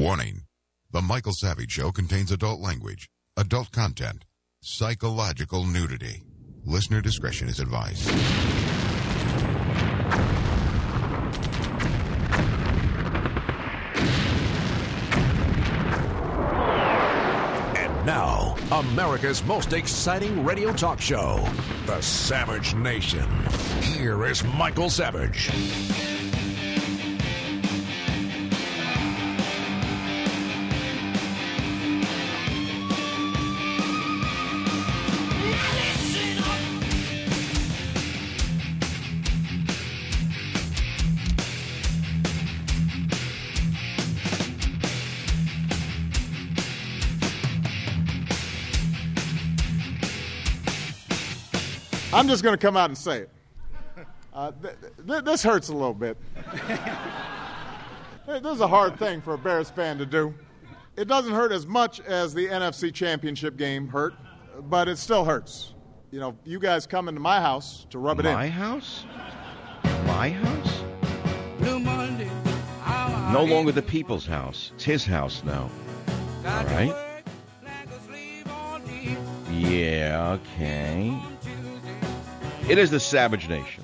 Warning. The Michael Savage Show contains adult language, adult content, psychological nudity. Listener discretion is advised. And now, America's most exciting radio talk show, The Savage Nation. Here is Michael Savage. I'm just going to come out and say it. This hurts a little bit. This is a hard thing for a Bears fan to do. It doesn't hurt as much as the NFC Championship game hurt, but it still hurts. You know, you guys come into my house to rub it in. My house? My house? Blue Monday, no longer the people's house. It's his house now. All right? Yeah, okay. It is the Savage Nation.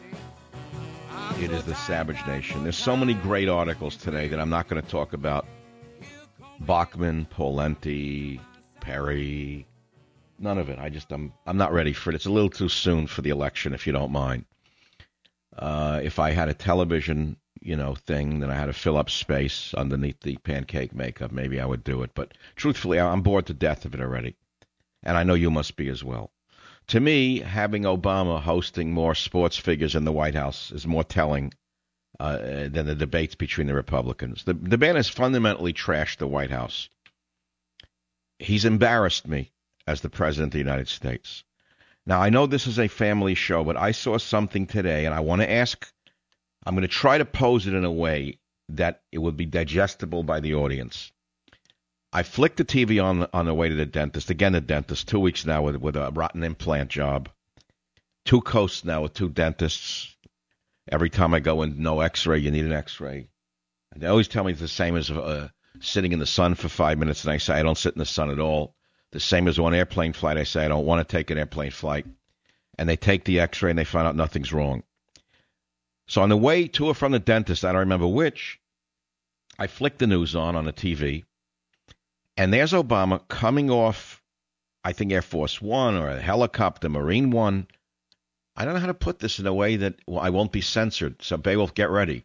It is the Savage Nation. There's so many great articles today that I'm not going to talk about. Bachman, Polenti, Perry, none of it. I'm not ready for it. It's a little too soon for the election, if you don't mind. If I had a television, thing, then I had to fill up space underneath the pancake makeup, maybe I would do it. But truthfully, I'm bored to death of it already. And I know you must be as well. To me, having Obama hosting more sports figures in the White House is more telling than the debates between the Republicans. The man has fundamentally trashed the White House. He's embarrassed me as the President of the United States. Now, I know this is a family show, but I saw something today, and I want to ask, I'm going to try to pose it in a way that it would be digestible by the audience. I flicked the TV on the way to the dentist. Again, the dentist, 2 weeks now with a rotten implant job. 2 coasts now with 2 dentists. Every time I go in, no x-ray, you need an x-ray. And they always tell me it's the same as sitting in the sun for 5 minutes, and I say I don't sit in the sun at all. The same as one airplane flight, I say I don't want to take an airplane flight. And they take the x-ray, and they find out nothing's wrong. So on the way to or from the dentist, I don't remember which, I flicked the news on the TV. And there's Obama coming off, I think, Air Force One or a helicopter, Marine One. I don't know how to put this in a way that I won't be censored. So Beowulf, get ready.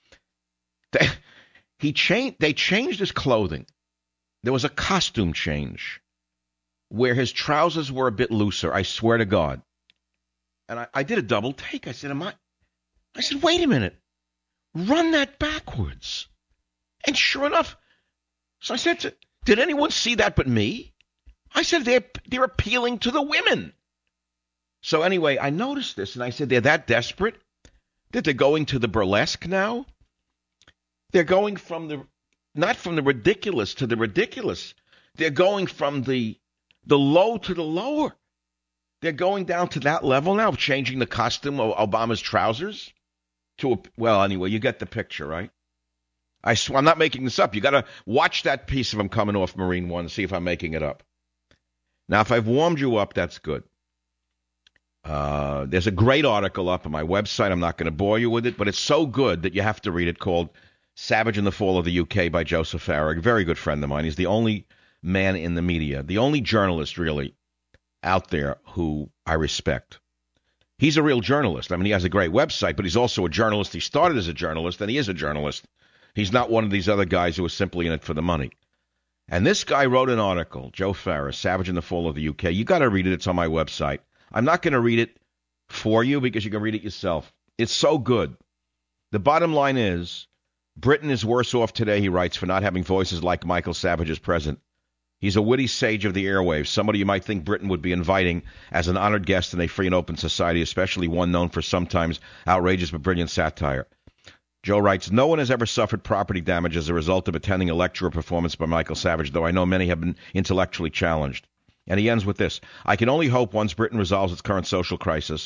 They changed his clothing. There was a costume change where his trousers were a bit looser, I swear to God. And I did a double take. I said, wait a minute. Run that backwards. And sure enough, so I said did anyone see that but me? I said, they're appealing to the women. So anyway, I noticed this, and I said, they're that desperate that they're going to the burlesque now? They're going not from the ridiculous to the ridiculous. They're going from the low to the lower. They're going down to that level now, changing the costume of Obama's trousers anyway, you get the picture, right? I swear, I'm not making this up. You got to watch that piece of him coming off Marine One and see if I'm making it up. Now, if I've warmed you up, that's good. There's a great article up on my website. I'm not going to bore you with it, but it's so good that you have to read it, called Savage and the Fall of the UK by Joseph Farag. A very good friend of mine. He's the only man in the media, the only journalist, really, out there who I respect. He's a real journalist. I mean, he has a great website, but he's also a journalist. He started as a journalist, and he is a journalist. He's not one of these other guys who are simply in it for the money. And this guy wrote an article, Joe Farah, Savage and the Fall of the UK. You got to read it. It's on my website. I'm not going to read it for you because you can read it yourself. It's so good. The bottom line is, Britain is worse off today, he writes, for not having voices like Michael Savage as president. He's a witty sage of the airwaves, somebody you might think Britain would be inviting as an honored guest in a free and open society, especially one known for sometimes outrageous but brilliant satire. Joe writes, no one has ever suffered property damage as a result of attending a lecture or performance by Michael Savage, though I know many have been intellectually challenged. And he ends with this, I can only hope once Britain resolves its current social crisis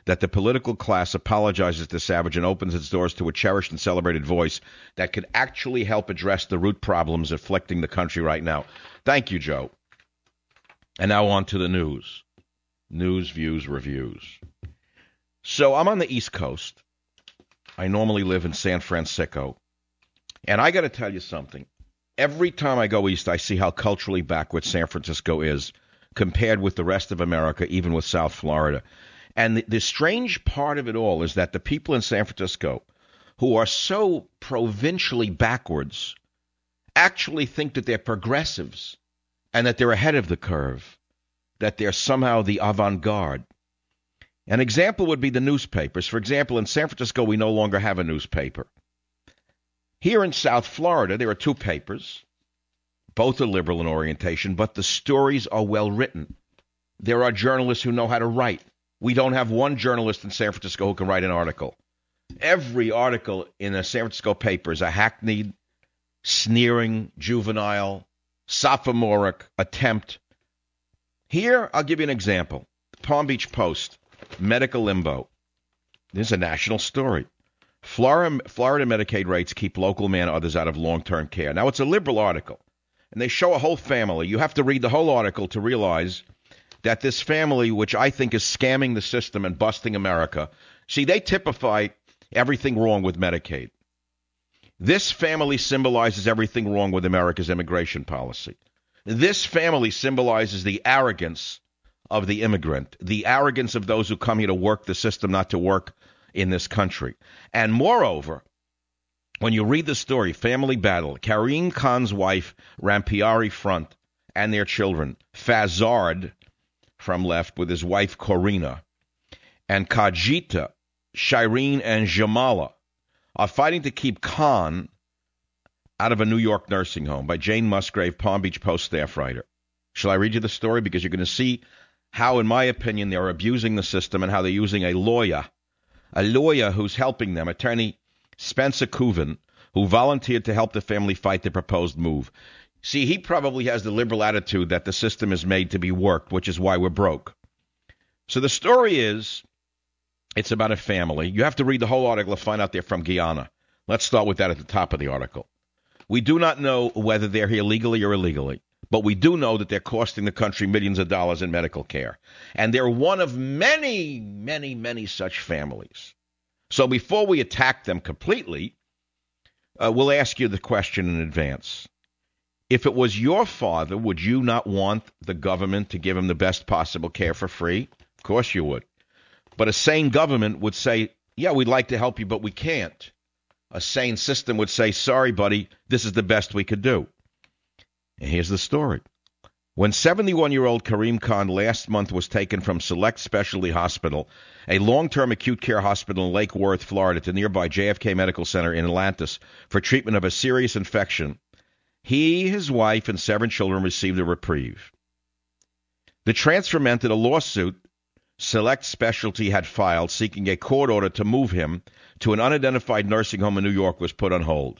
that the political class apologizes to Savage and opens its doors to a cherished and celebrated voice that could actually help address the root problems afflicting the country right now. Thank you, Joe. And now on to the news. News, views, reviews. So I'm on the East Coast. I normally live in San Francisco. And I got to tell you something. Every time I go east, I see how culturally backward San Francisco is compared with the rest of America, even with South Florida. And the strange part of it all is that the people in San Francisco who are so provincially backwards actually think that they're progressives and that they're ahead of the curve, that they're somehow the avant-garde. An example would be the newspapers. For example, in San Francisco, we no longer have a newspaper. Here in South Florida, there are two papers. Both are liberal in orientation, but the stories are well written. There are journalists who know how to write. We don't have one journalist in San Francisco who can write an article. Every article in a San Francisco paper is a hackneyed, sneering, juvenile, sophomoric attempt. Here, I'll give you an example. The Palm Beach Post, medical limbo. This is a national story. Florida Medicaid rates keep local man and others out of long-term care. Now, it's a liberal article, and they show a whole family. You have to read the whole article to realize that this family, which I think is scamming the system and busting America, see, they typify everything wrong with Medicaid. This family symbolizes everything wrong with America's immigration policy. This family symbolizes the arrogance of the immigrant, the arrogance of those who come here to work the system, not to work in this country. And moreover, when you read the story, family battle, Karim Khan's wife, Rampiari Front, and their children, Fazard from left with his wife, Corina, and Kajita, Shireen, and Jamala are fighting to keep Khan out of a New York nursing home by Jane Musgrave, Palm Beach Post staff writer. Shall I read you the story? Because you're going to see how, in my opinion, they're abusing the system and how they're using a lawyer who's helping them, attorney Spencer Coven, who volunteered to help the family fight the proposed move. See, he probably has the liberal attitude that the system is made to be worked, which is why we're broke. So the story is, it's about a family. You have to read the whole article to find out they're from Guyana. Let's start with that at the top of the article. We do not know whether they're here legally or illegally, but we do know that they're costing the country millions of dollars in medical care. And they're one of many, many, many such families. So before we attack them completely, we'll ask you the question in advance. If it was your father, would you not want the government to give him the best possible care for free? Of course you would. But a sane government would say, yeah, we'd like to help you, but we can't. A sane system would say, sorry, buddy, this is the best we could do. And here's the story. When 71-year-old Karim Khan last month was taken from Select Specialty Hospital, a long-term acute care hospital in Lake Worth, Florida, to nearby JFK Medical Center in Atlantis for treatment of a serious infection, he, his wife, and 7 children received a reprieve. The transfer meant that a lawsuit Select Specialty had filed seeking a court order to move him to an unidentified nursing home in New York was put on hold.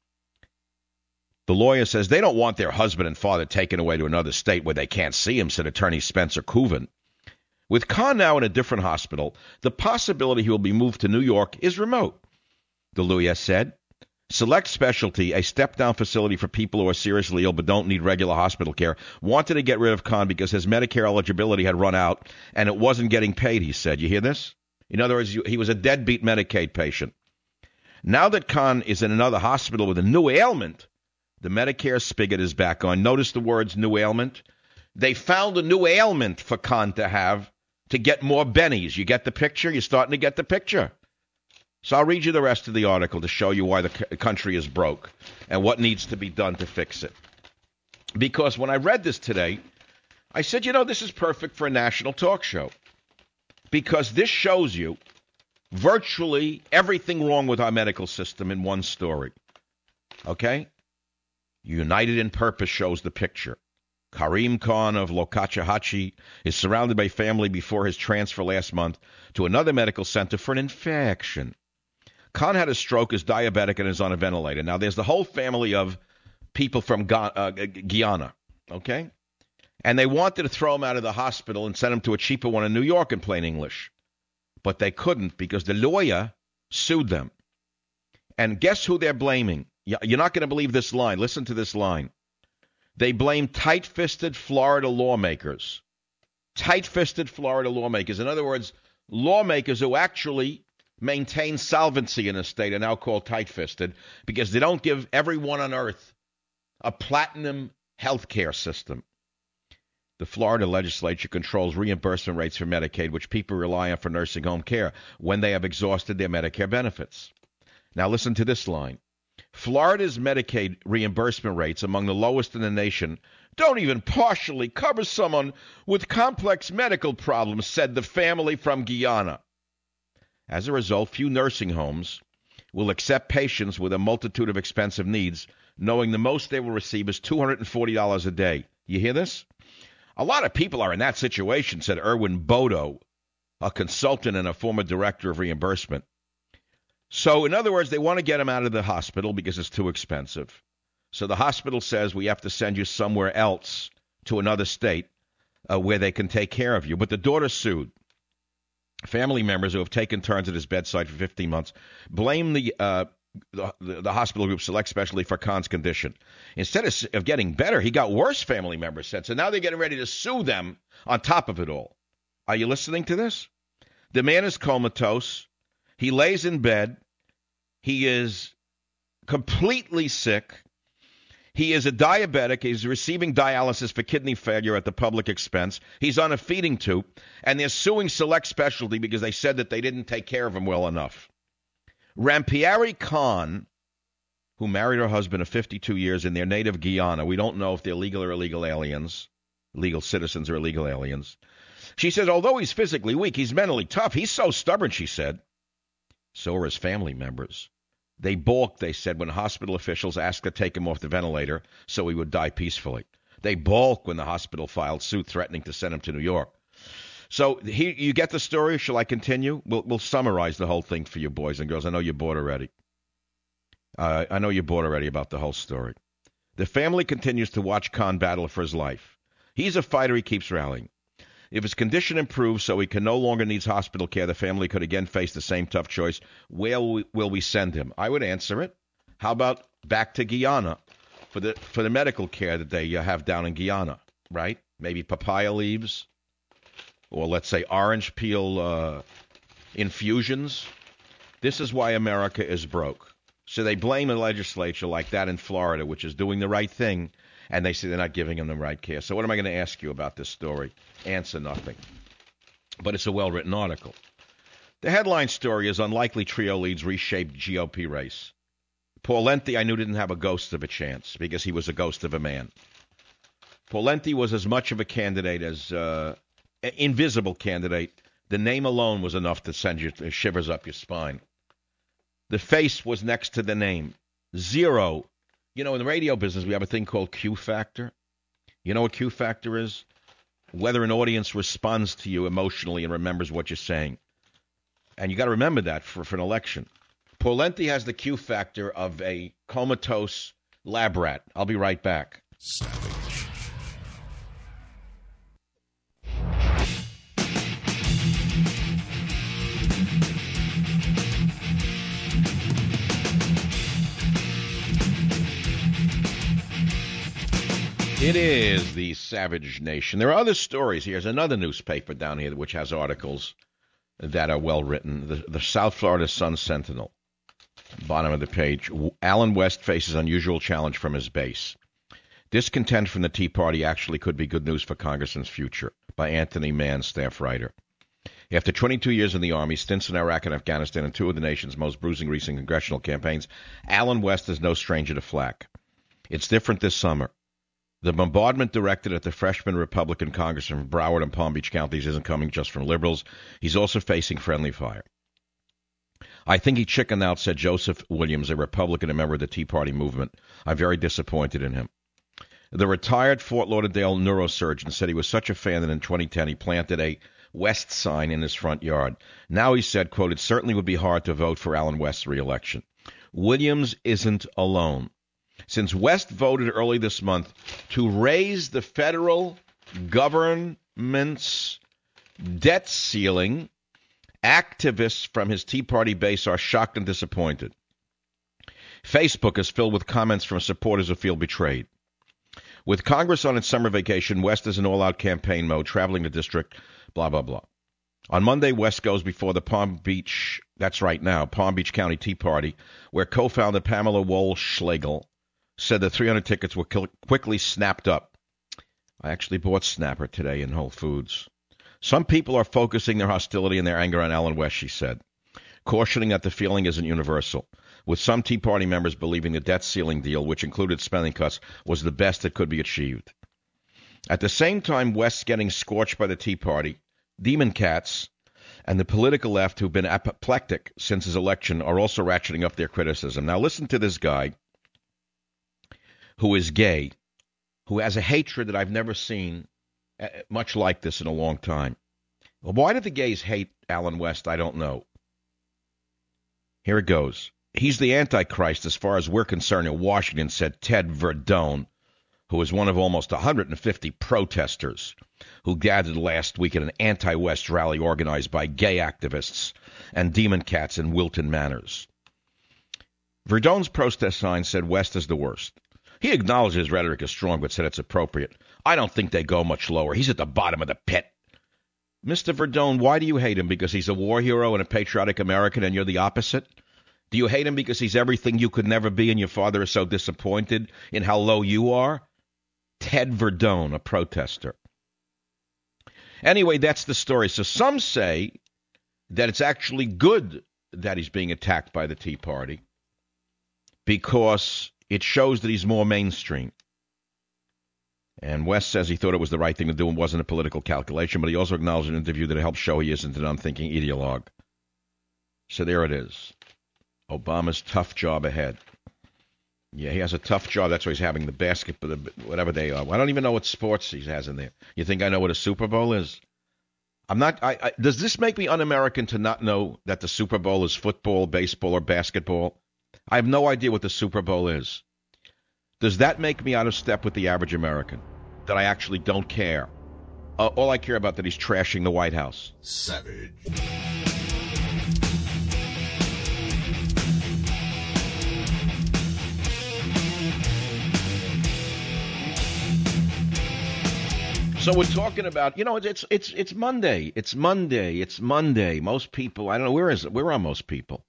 The lawyer says they don't want their husband and father taken away to another state where they can't see him, said attorney Spencer Coven. With Khan now in a different hospital, the possibility he will be moved to New York is remote, the lawyer said. Select Specialty, a step-down facility for people who are seriously ill but don't need regular hospital care, wanted to get rid of Khan because his Medicare eligibility had run out and it wasn't getting paid, he said. You hear this? In other words, he was a deadbeat Medicaid patient. Now that Khan is in another hospital with a new ailment, the Medicare spigot is back on. Notice the words new ailment. They found a new ailment for Khan to have to get more bennies. You get the picture? You're starting to get the picture. So I'll read you the rest of the article to show you why the country is broke and what needs to be done to fix it. Because when I read this today, I said, this is perfect for a national talk show. Because this shows you virtually everything wrong with our medical system in one story. Okay? United in Purpose shows the picture. Karim Khan of Lokachahachi is surrounded by family before his transfer last month to another medical center for an infection. Khan had a stroke, is diabetic, and is on a ventilator. Now, there's the whole family of people from Guyana, okay? And they wanted to throw him out of the hospital and send him to a cheaper one in New York in plain English. but they couldn't because the lawyer sued them. And guess who they're blaming? You're not going to believe this line. Listen to this line. They blame tight-fisted Florida lawmakers. Tight-fisted Florida lawmakers. In other words, lawmakers who actually maintain solvency in a state are now called tight-fisted because they don't give everyone on earth a platinum health care system. The Florida legislature controls reimbursement rates for Medicaid, which people rely on for nursing home care when they have exhausted their Medicare benefits. Now listen to this line. Florida's Medicaid reimbursement rates, among the lowest in the nation, don't even partially cover someone with complex medical problems, said the family from Guyana. As a result, few nursing homes will accept patients with a multitude of expensive needs, knowing the most they will receive is $240 a day. You hear this? A lot of people are in that situation, said Erwin Bodo, a consultant and a former director of reimbursement. So, in other words, they want to get him out of the hospital because it's too expensive. So the hospital says we have to send you somewhere else to another state where they can take care of you. But the daughter sued. Family members who have taken turns at his bedside for 15 months blame the hospital group Select Specialty for Khan's condition. Instead of getting better, he got worse, family members said. So now they're getting ready to sue them on top of it all. Are you listening to this? The man is comatose. He lays in bed. He is completely sick. He is a diabetic. He's receiving dialysis for kidney failure at the public expense. He's on a feeding tube. And they're suing Select Specialty because they said that they didn't take care of him well enough. Rampieri Khan, who married her husband of 52 years in their native Guyana. We don't know if they're legal or illegal aliens, legal citizens or illegal aliens. She says, although he's physically weak, he's mentally tough. He's so stubborn, she said. So are his family members. They balked, they said, when hospital officials asked to take him off the ventilator so he would die peacefully. They balked when the hospital filed suit threatening to send him to New York. So you get the story? Shall I continue? We'll summarize the whole thing for you boys and girls. I know you're bored already. I know you're bored already about the whole story. The family continues to watch Khan battle for his life. He's a fighter. He keeps rallying. If his condition improves so he can no longer needs hospital care, the family could again face the same tough choice. Where will we send him? I would answer it. How about back to Guyana for the medical care that they have down in Guyana, right? Maybe papaya leaves or let's say orange peel infusions. This is why America is broke. So they blame a legislature like that in Florida, which is doing the right thing, and they say they're not giving them the right care. So what am I going to ask you about this story? Answer nothing. But it's a well-written article. The headline story is Unlikely Trio Leads Reshaped GOP Race. Pawlenty, I knew, didn't have a ghost of a chance because he was a ghost of a man. Pawlenty was as much of a candidate as invisible candidate. The name alone was enough to send you shivers up your spine. The face was next to the name. Zero. You know, in the radio business, we have a thing called Q factor. You know what Q factor is? Whether an audience responds to you emotionally and remembers what you're saying. And you got to remember that for an election. Pawlenty has the Q factor of a comatose lab rat. I'll be right back. Savage. It is the Savage Nation. There are other stories. Here's another newspaper down here which has articles that are well written. The South Florida Sun-Sentinel. Bottom of the page. Allen West faces unusual challenge from his base. Discontent from the Tea Party actually could be good news for Congressman's future, by Anthony Mann, staff writer. After 22 years in the Army, stints in Iraq and Afghanistan, and two of the nation's most bruising recent congressional campaigns, Allen West is no stranger to flack. It's different this summer. The bombardment directed at the freshman Republican congressman from Broward and Palm Beach counties isn't coming just from liberals. He's also facing friendly fire. I think he chickened out, said Joseph Williams, a Republican and member of the Tea Party movement. I'm very disappointed in him. The retired Fort Lauderdale neurosurgeon said he was such a fan that in 2010 he planted a West sign in his front yard. Now he said, quote, it certainly would be hard to vote for Allen West's reelection. Williams isn't alone. Since West voted early this month to raise the federal government's debt ceiling Activists from his Tea Party base are shocked and disappointed. Facebook is filled with comments from supporters who feel betrayed. With Congress on its summer vacation, West is in all-out campaign mode, traveling the district, blah, blah, blah. On Monday, West goes before the Palm Beach County Tea Party, where co-founder Pamela Walsh-Schlegel said the 300 tickets were quickly snapped up. I actually bought Snapper today in Whole Foods. Some people are focusing their hostility and their anger on Allen West, she said, cautioning that the feeling isn't universal, with some Tea Party members believing the debt ceiling deal, which included spending cuts, was the best that could be achieved. At the same time, West's getting scorched by the Tea Party, Demon Cats, and the political left, who've been apoplectic since his election, are also ratcheting up their criticism. Now listen to this guy who is gay, who has a hatred that I've never seen much like this in a long time. Well, why did the gays hate Allen West? I don't know. Here it goes. He's the Antichrist as far as we're concerned in Washington, said Ted Verdone, who was one of almost 150 protesters who gathered last week at an anti-West rally organized by gay activists and demon cats in Wilton Manors. Verdone's protest sign said West is the worst. He acknowledged his rhetoric is strong, but said it's appropriate. I don't think they go much lower. He's at the bottom of the pit. Mr. Verdone, why do you hate him? Because he's a war hero and a patriotic American and you're the opposite? Do you hate him because he's everything you could never be and your father is so disappointed in how low you are? Ted Verdone, a protester. Anyway, that's the story. So some say that it's actually good that he's being attacked by the Tea Party because it shows that he's more mainstream. And West says he thought it was the right thing to do and wasn't a political calculation, but he also acknowledged in an interview that it helps show he isn't an unthinking ideologue. So there it is. Obama's tough job ahead. Yeah, he has a tough job. That's why he's having the basketball, whatever they are. I don't even know what sports he has in there. You think I know what a Super Bowl is? I'm not. Does this make me un-American to not know that the Super Bowl is football, baseball, or basketball? I have no idea what the Super Bowl is. Does that make me out of step with the average American? That I actually don't care? All I care about that he's trashing the White House. Savage. So we're talking about, it's Monday. It's Monday. Most people, I don't know, where are most people?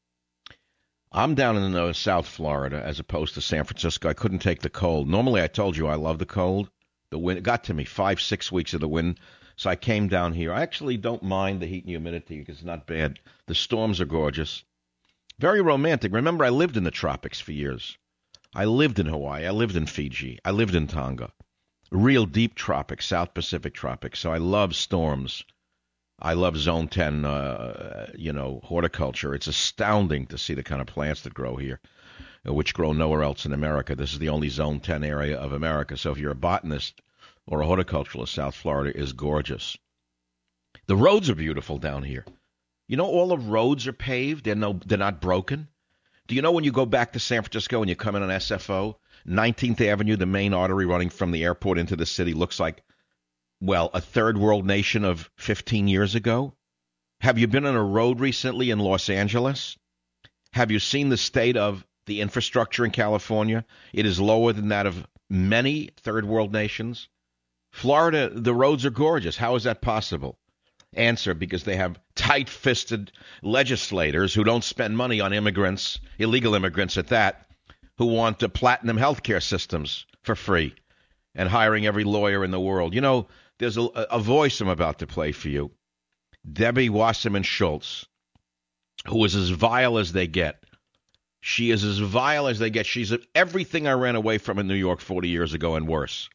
I'm down in South Florida as opposed to San Francisco. I couldn't take the cold. Normally, I told you I love the cold. The wind, it got to me 5-6 weeks of the wind. So I came down here. I actually don't mind the heat and humidity because it's not bad. The storms are gorgeous. Very romantic. Remember, I lived in the tropics for years. I lived in Hawaii. I lived in Fiji. I lived in Tonga. Real deep tropics, South Pacific tropics. So I love storms. I love Zone 10, horticulture. It's astounding to see the kind of plants that grow here, which grow nowhere else in America. This is the only Zone 10 area of America. So if you're a botanist or a horticulturalist, South Florida is gorgeous. The roads are beautiful down here. You know, all the roads are paved. They're not broken. Do you know when you go back to San Francisco and you come in on SFO, 19th Avenue, the main artery running from the airport into the city, looks like, well, a third world nation of 15 years ago? Have you been on a road recently in Los Angeles? Have you seen the state of the infrastructure in California? It is lower than that of many third world nations. Florida, the roads are gorgeous. How is that possible? Answer, because they have tight-fisted legislators who don't spend money on immigrants, illegal immigrants at that, who want platinum health care systems for free and hiring every lawyer in the world. You know, there's a voice I'm about to play for you. Debbie Wasserman Schultz, who is as vile as they get. She is as vile as they get. She's everything I ran away from in New York 40 years ago and worse.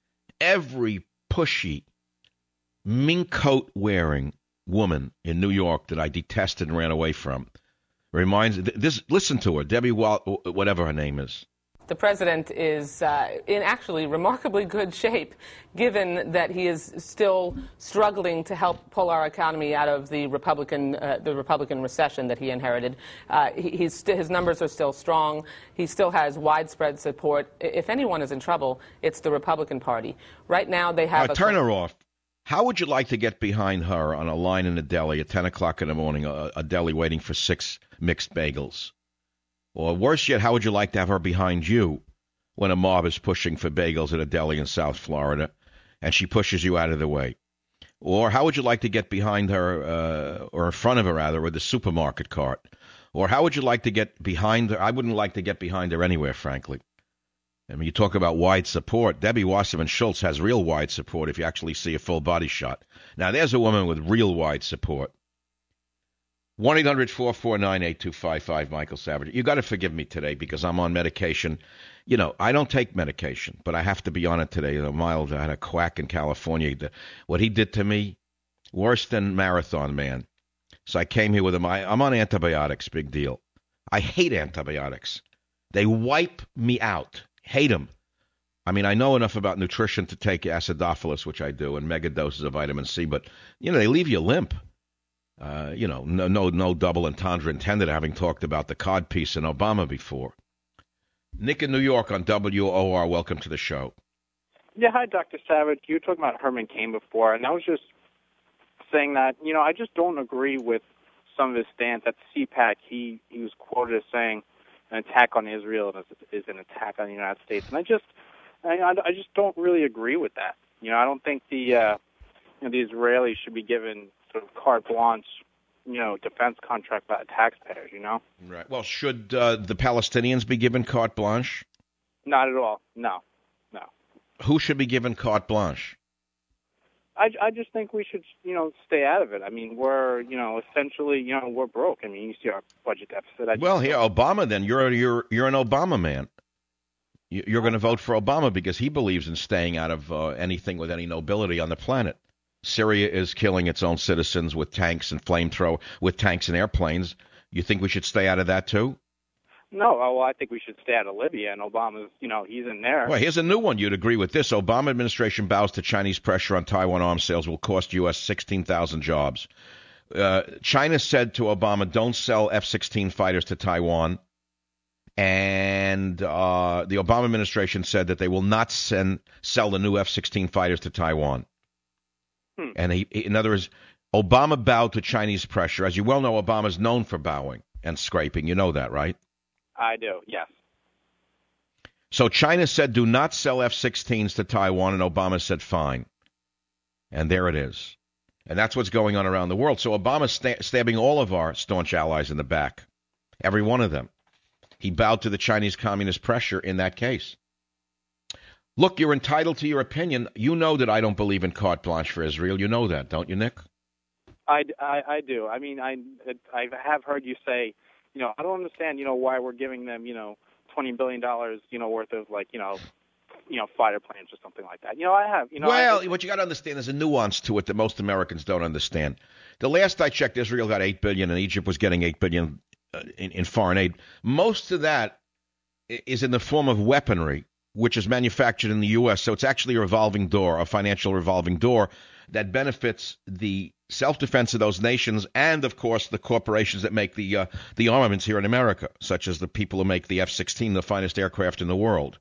Every pushy, mink coat wearing woman in New York that I detested and ran away from reminds this. Listen to her, Debbie, whatever her name is. The president is in actually remarkably good shape, given that he is still struggling to help pull our economy out of the Republican recession that he inherited. His numbers are still strong. He still has widespread support. If anyone is in trouble, it's the Republican Party. Right now, they have turn her off. How would you like to get behind her on a line in a deli at 10 o'clock in the morning, a deli waiting for 6 mixed bagels? Or worse yet, how would you like to have her behind you when a mob is pushing for bagels at a deli in South Florida and she pushes you out of the way? Or how would you like to get behind her, or in front of her, rather, with the supermarket cart? Or how would you like to get behind her? I wouldn't like to get behind her anywhere, frankly. I mean, you talk about wide support. Debbie Wasserman Schultz has real wide support if you actually see a full body shot. Now, there's a woman with real wide support. 1-800-449-8255, Michael Savage. You got to forgive me today because I'm on medication. You know, I don't take medication, but I have to be on it today. I had a quack in California. What he did to me, worse than Marathon Man. So I came here with him. I'm on antibiotics, big deal. I hate antibiotics. They wipe me out. Hate them. I mean, I know enough about nutrition to take acidophilus, which I do, and mega doses of vitamin C, but, you know, they leave you limp. No double entendre intended, having talked about the cod piece in Obama before. Nick in New York on WOR, welcome to the show. Yeah, hi, Dr. Savage. You were talking about Herman Cain before, and I was just saying that, you know, I just don't agree with some of his stance. At CPAC, he was quoted as saying an attack on Israel is an attack on the United States, and I just don't really agree with that. You know, I don't think the Israelis should be given sort of carte blanche, you know, defense contract by the taxpayers. You know, right? Well, should the Palestinians be given carte blanche? Not at all. No. Who should be given carte blanche? I just think we should, you know, stay out of it. I mean, we're, you know, essentially, you know, we're broke. I mean, you see our budget deficit. Well, here, Obama, then you're an Obama man. You're going to vote for Obama because he believes in staying out of anything with any nobility on the planet. Syria is killing its own citizens with tanks and with tanks and airplanes. You think we should stay out of that too? No, well, I think we should stay out of Libya, and Obama's, you know, he's in there. Well, here's a new one. You'd agree with this. Obama administration bows to Chinese pressure on Taiwan arms sales will cost U.S. 16,000 jobs. China said to Obama, don't sell F-16 fighters to Taiwan. And the Obama administration said that they will not sell the new F-16 fighters to Taiwan. And in other words, Obama bowed to Chinese pressure. As you well know, Obama's known for bowing and scraping. You know that, right? I do, yes. So China said, do not sell F-16s to Taiwan, and Obama said, fine. And there it is. And that's what's going on around the world. So Obama's stabbing all of our staunch allies in the back, every one of them. He bowed to the Chinese communist pressure in that case. Look, you're entitled to your opinion. You know that I don't believe in carte blanche for Israel. You know that, don't you, Nick? I do. I mean, I have heard you say, you know, I don't understand, you know, why we're giving them, you know, $20 billion, you know, worth of, like, you know, fighter planes or something like that. You know, I have, you know. Well, what you got to understand, there's a nuance to it that most Americans don't understand. The last I checked, Israel got $8 billion, and Egypt was getting $8 billion in foreign aid. Most of that is in the form of weaponry, which is manufactured in the U.S. So it's actually a revolving door, a financial revolving door that benefits the self-defense of those nations and, of course, the corporations that make the armaments here in America, such as the people who make the F-16, the finest aircraft in the world.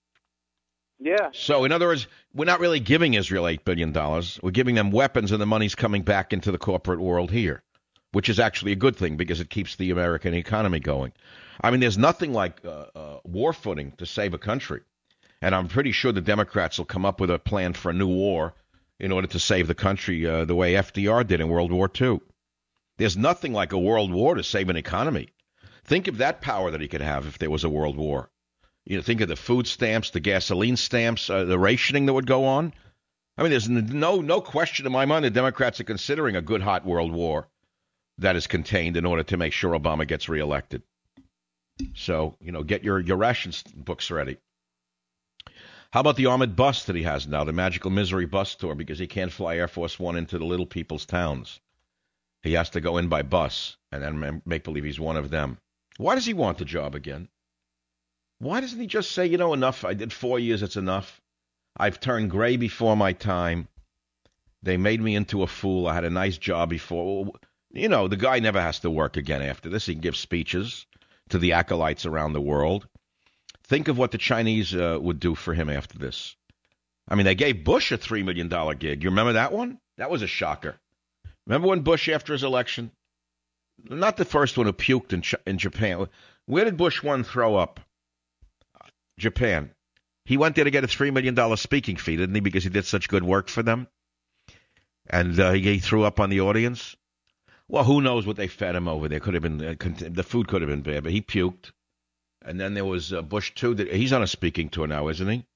Yeah. So, in other words, we're not really giving Israel $8 billion. We're giving them weapons, and the money's coming back into the corporate world here, which is actually a good thing because it keeps the American economy going. I mean, there's nothing like war footing to save a country. And I'm pretty sure the Democrats will come up with a plan for a new war in order to save the country the way FDR did in World War II. There's nothing like a world war to save an economy. Think of that power that he could have if there was a world war. You know, think of the food stamps, the gasoline stamps, the rationing that would go on. I mean, there's no question in my mind the Democrats are considering a good hot world war that is contained in order to make sure Obama gets reelected. So, you know, get your ration books ready. How about the armored bus that he has now, the Magical Misery bus tour, because he can't fly Air Force One into the little people's towns. He has to go in by bus and then make believe he's one of them. Why does he want the job again? Why doesn't he just say, you know, enough, I did 4 years, it's enough. I've turned gray before my time. They made me into a fool. I had a nice job before. You know, the guy never has to work again after this. He can give speeches to the acolytes around the world. Think of what the Chinese would do for him after this. I mean, they gave Bush a $3 million gig. You remember that one? That was a shocker. Remember when Bush, after his election, not the first one who puked in Japan. Where did Bush one throw up? Japan. He went there to get a $3 million speaking fee, didn't he, because he did such good work for them? And he threw up on the audience. Well, who knows what they fed him over there? Could have been the food could have been bad, but he puked. And then there was Bush 2. He's on a speaking tour now, isn't he?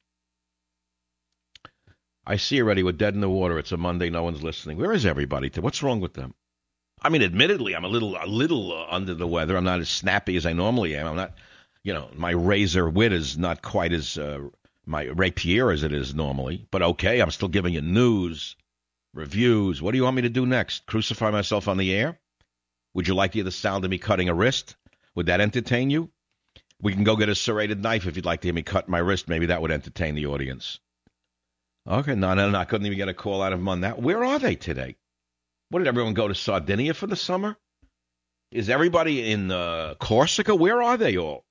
I see already we're dead in the water. It's a Monday. No one's listening. Where is everybody? What's wrong with them? I mean, admittedly, I'm a little under the weather. I'm not as snappy as I normally am. I'm not, my razor wit is not quite as my rapier as it is normally. But okay, I'm still giving you news, reviews. What do you want me to do next? Crucify myself on the air? Would you like to hear the sound of me cutting a wrist? Would that entertain you? We can go get a serrated knife if you'd like to hear me cut my wrist. Maybe that would entertain the audience. Okay, no, I couldn't even get a call out of them on that. Where are they today? What, did everyone go to Sardinia for the summer? Is everybody in Corsica? Where are they all?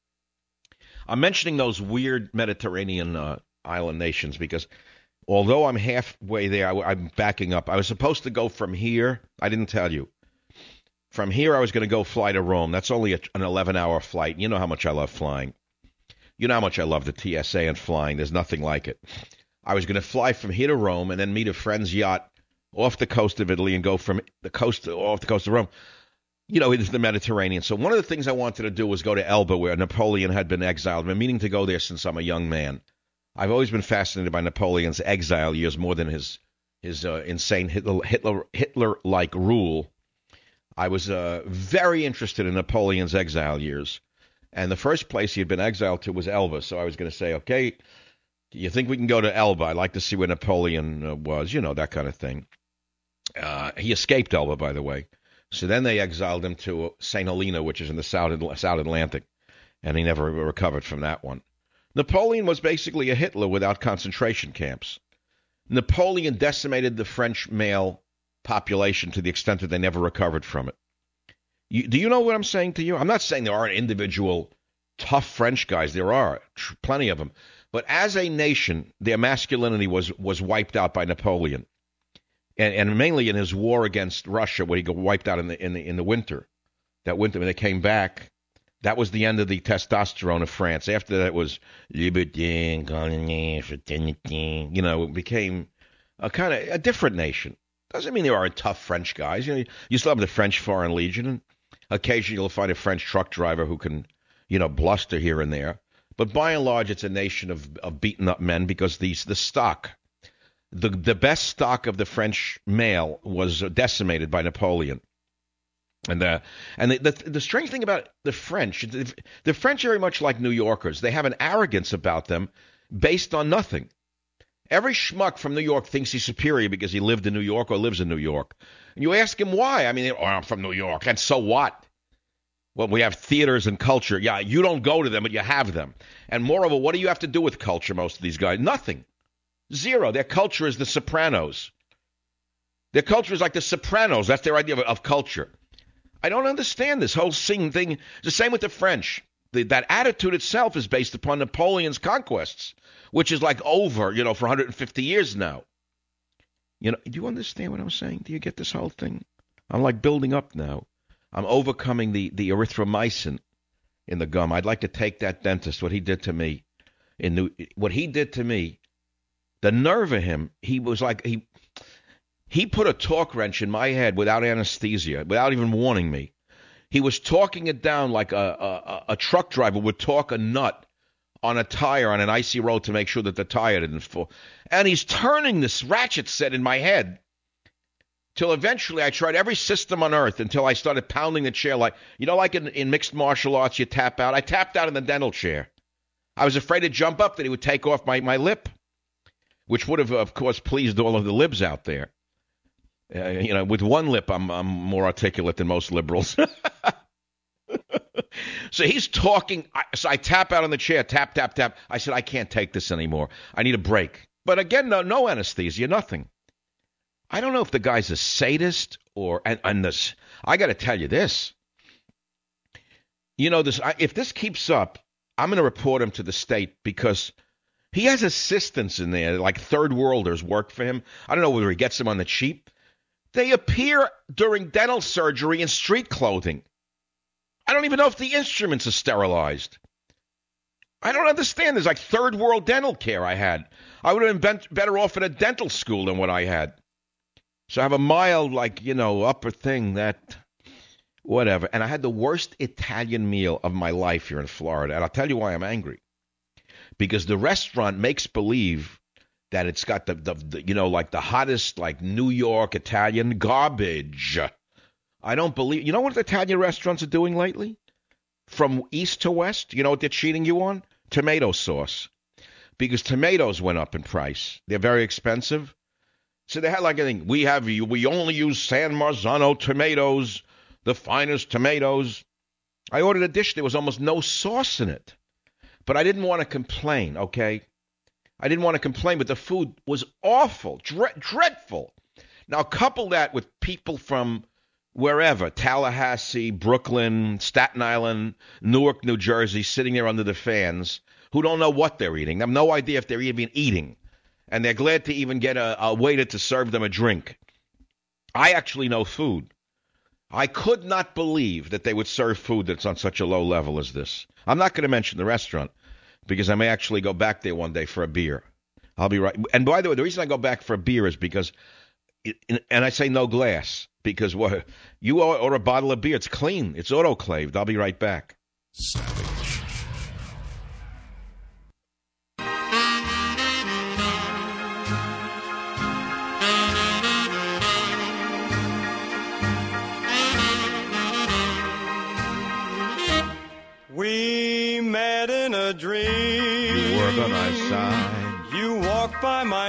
I'm mentioning those weird Mediterranean island nations because although I'm halfway there, I'm backing up. I was supposed to go from here. I didn't tell you. From here, I was going to go fly to Rome. That's only an 11-hour flight. You know how much I love flying. You know how much I love the TSA and flying. There's nothing like it. I was going to fly from here to Rome and then meet a friend's yacht off the coast of Italy and go from off the coast of Rome, into the Mediterranean. So one of the things I wanted to do was go to Elba, where Napoleon had been exiled. I've been meaning to go there since I'm a young man. I've always been fascinated by Napoleon's exile years more than his insane Hitler-like rule. I was very interested in Napoleon's exile years. And the first place he had been exiled to was Elba. So I was going to say, okay, you think we can go to Elba? I'd like to see where Napoleon was, that kind of thing. He escaped Elba, by the way. So then they exiled him to St. Helena, which is in the South Atlantic, and he never recovered from that one. Napoleon was basically a Hitler without concentration camps. Napoleon decimated the French male population to the extent that they never recovered from it. Do you know what I'm saying to you? I'm not saying there aren't individual tough French guys. There are plenty of them. But as a nation, their masculinity was wiped out by Napoleon, and mainly in his war against Russia, where he got wiped out in the winter. That winter when they came back, that was the end of the testosterone of France. After that, it was liberté, it became a kind of a different nation. Doesn't mean there aren't tough French guys. You still have the French Foreign Legion, and occasionally you'll find a French truck driver who can, bluster here and there. But by and large, it's a nation of beaten up men because the stock, the best stock of the French male was decimated by Napoleon. And the strange thing about the French are very much like New Yorkers. They have an arrogance about them based on nothing. Every schmuck from New York thinks he's superior because he lived in New York or lives in New York. And you ask him why. I mean, I'm from New York. And so what? Well, we have theaters and culture. Yeah, you don't go to them, but you have them. And moreover, what do you have to do with culture, most of these guys? Nothing. Zero. Their culture is the Sopranos. Their culture is like the Sopranos. That's their idea of culture. I don't understand this whole thing. It's the same with the French. That attitude itself is based upon Napoleon's conquests, which is like over, for 150 years now. Do you understand what I'm saying? Do you get this whole thing? I'm like building up now. I'm overcoming the erythromycin in the gum. I'd like to take that dentist, what he did to me, the nerve of him, he was like, he put a torque wrench in my head without anesthesia, without even warning me. He was torquing it down like a truck driver would torque a nut on a tire on an icy road to make sure that the tire didn't fall. And he's turning this ratchet set in my head till eventually I tried every system on earth until I started pounding the chair like in mixed martial arts you tap out. I tapped out in the dental chair. I was afraid to jump up that he would take off my lip, which would have, of course, pleased all of the libs out there. With one lip, I'm more articulate than most liberals. So he's talking. So I tap out on the chair, tap, tap, tap. I said, I can't take this anymore. I need a break. But again, no anesthesia, nothing. I don't know if the guy's a sadist or and this. I got to tell you this. If this keeps up, I'm going to report him to the state because He has assistants in there, like third worlders work for him. I don't know whether he gets them on the cheap. They appear during dental surgery in street clothing. I don't even know if the instruments are sterilized. I don't understand. There's like third world dental care I had. I would have been better off at a dental school than what I had. So I have a mild, upper thing that, whatever. And I had the worst Italian meal of my life here in Florida. And I'll tell you why I'm angry. Because the restaurant makes believe that it's got the hottest, New York Italian garbage. I don't believe. You know what the Italian restaurants are doing lately? From east to west, you know what they're cheating you on? Tomato sauce. Because tomatoes went up in price. They're very expensive. So they had we only use San Marzano tomatoes, the finest tomatoes. I ordered a dish. There was almost no sauce in it. But I didn't want to complain, okay? I didn't want to complain, but the food was awful, dreadful. Now, couple that with people from wherever, Tallahassee, Brooklyn, Staten Island, Newark, New Jersey, sitting there under the fans, who don't know what they're eating. They have no idea if they're even eating. And they're glad to even get a waiter to serve them a drink. I actually know food. I could not believe that they would serve food that's on such a low level as this. I'm not going to mention the restaurant because I may actually go back there one day for a beer. I'll be right. And by the way, the reason I go back for a beer is because, and I say no glass, because you order a bottle of beer, it's clean, it's autoclaved. I'll be right back. Savage. We met in a dream. You were by my side. You walked by my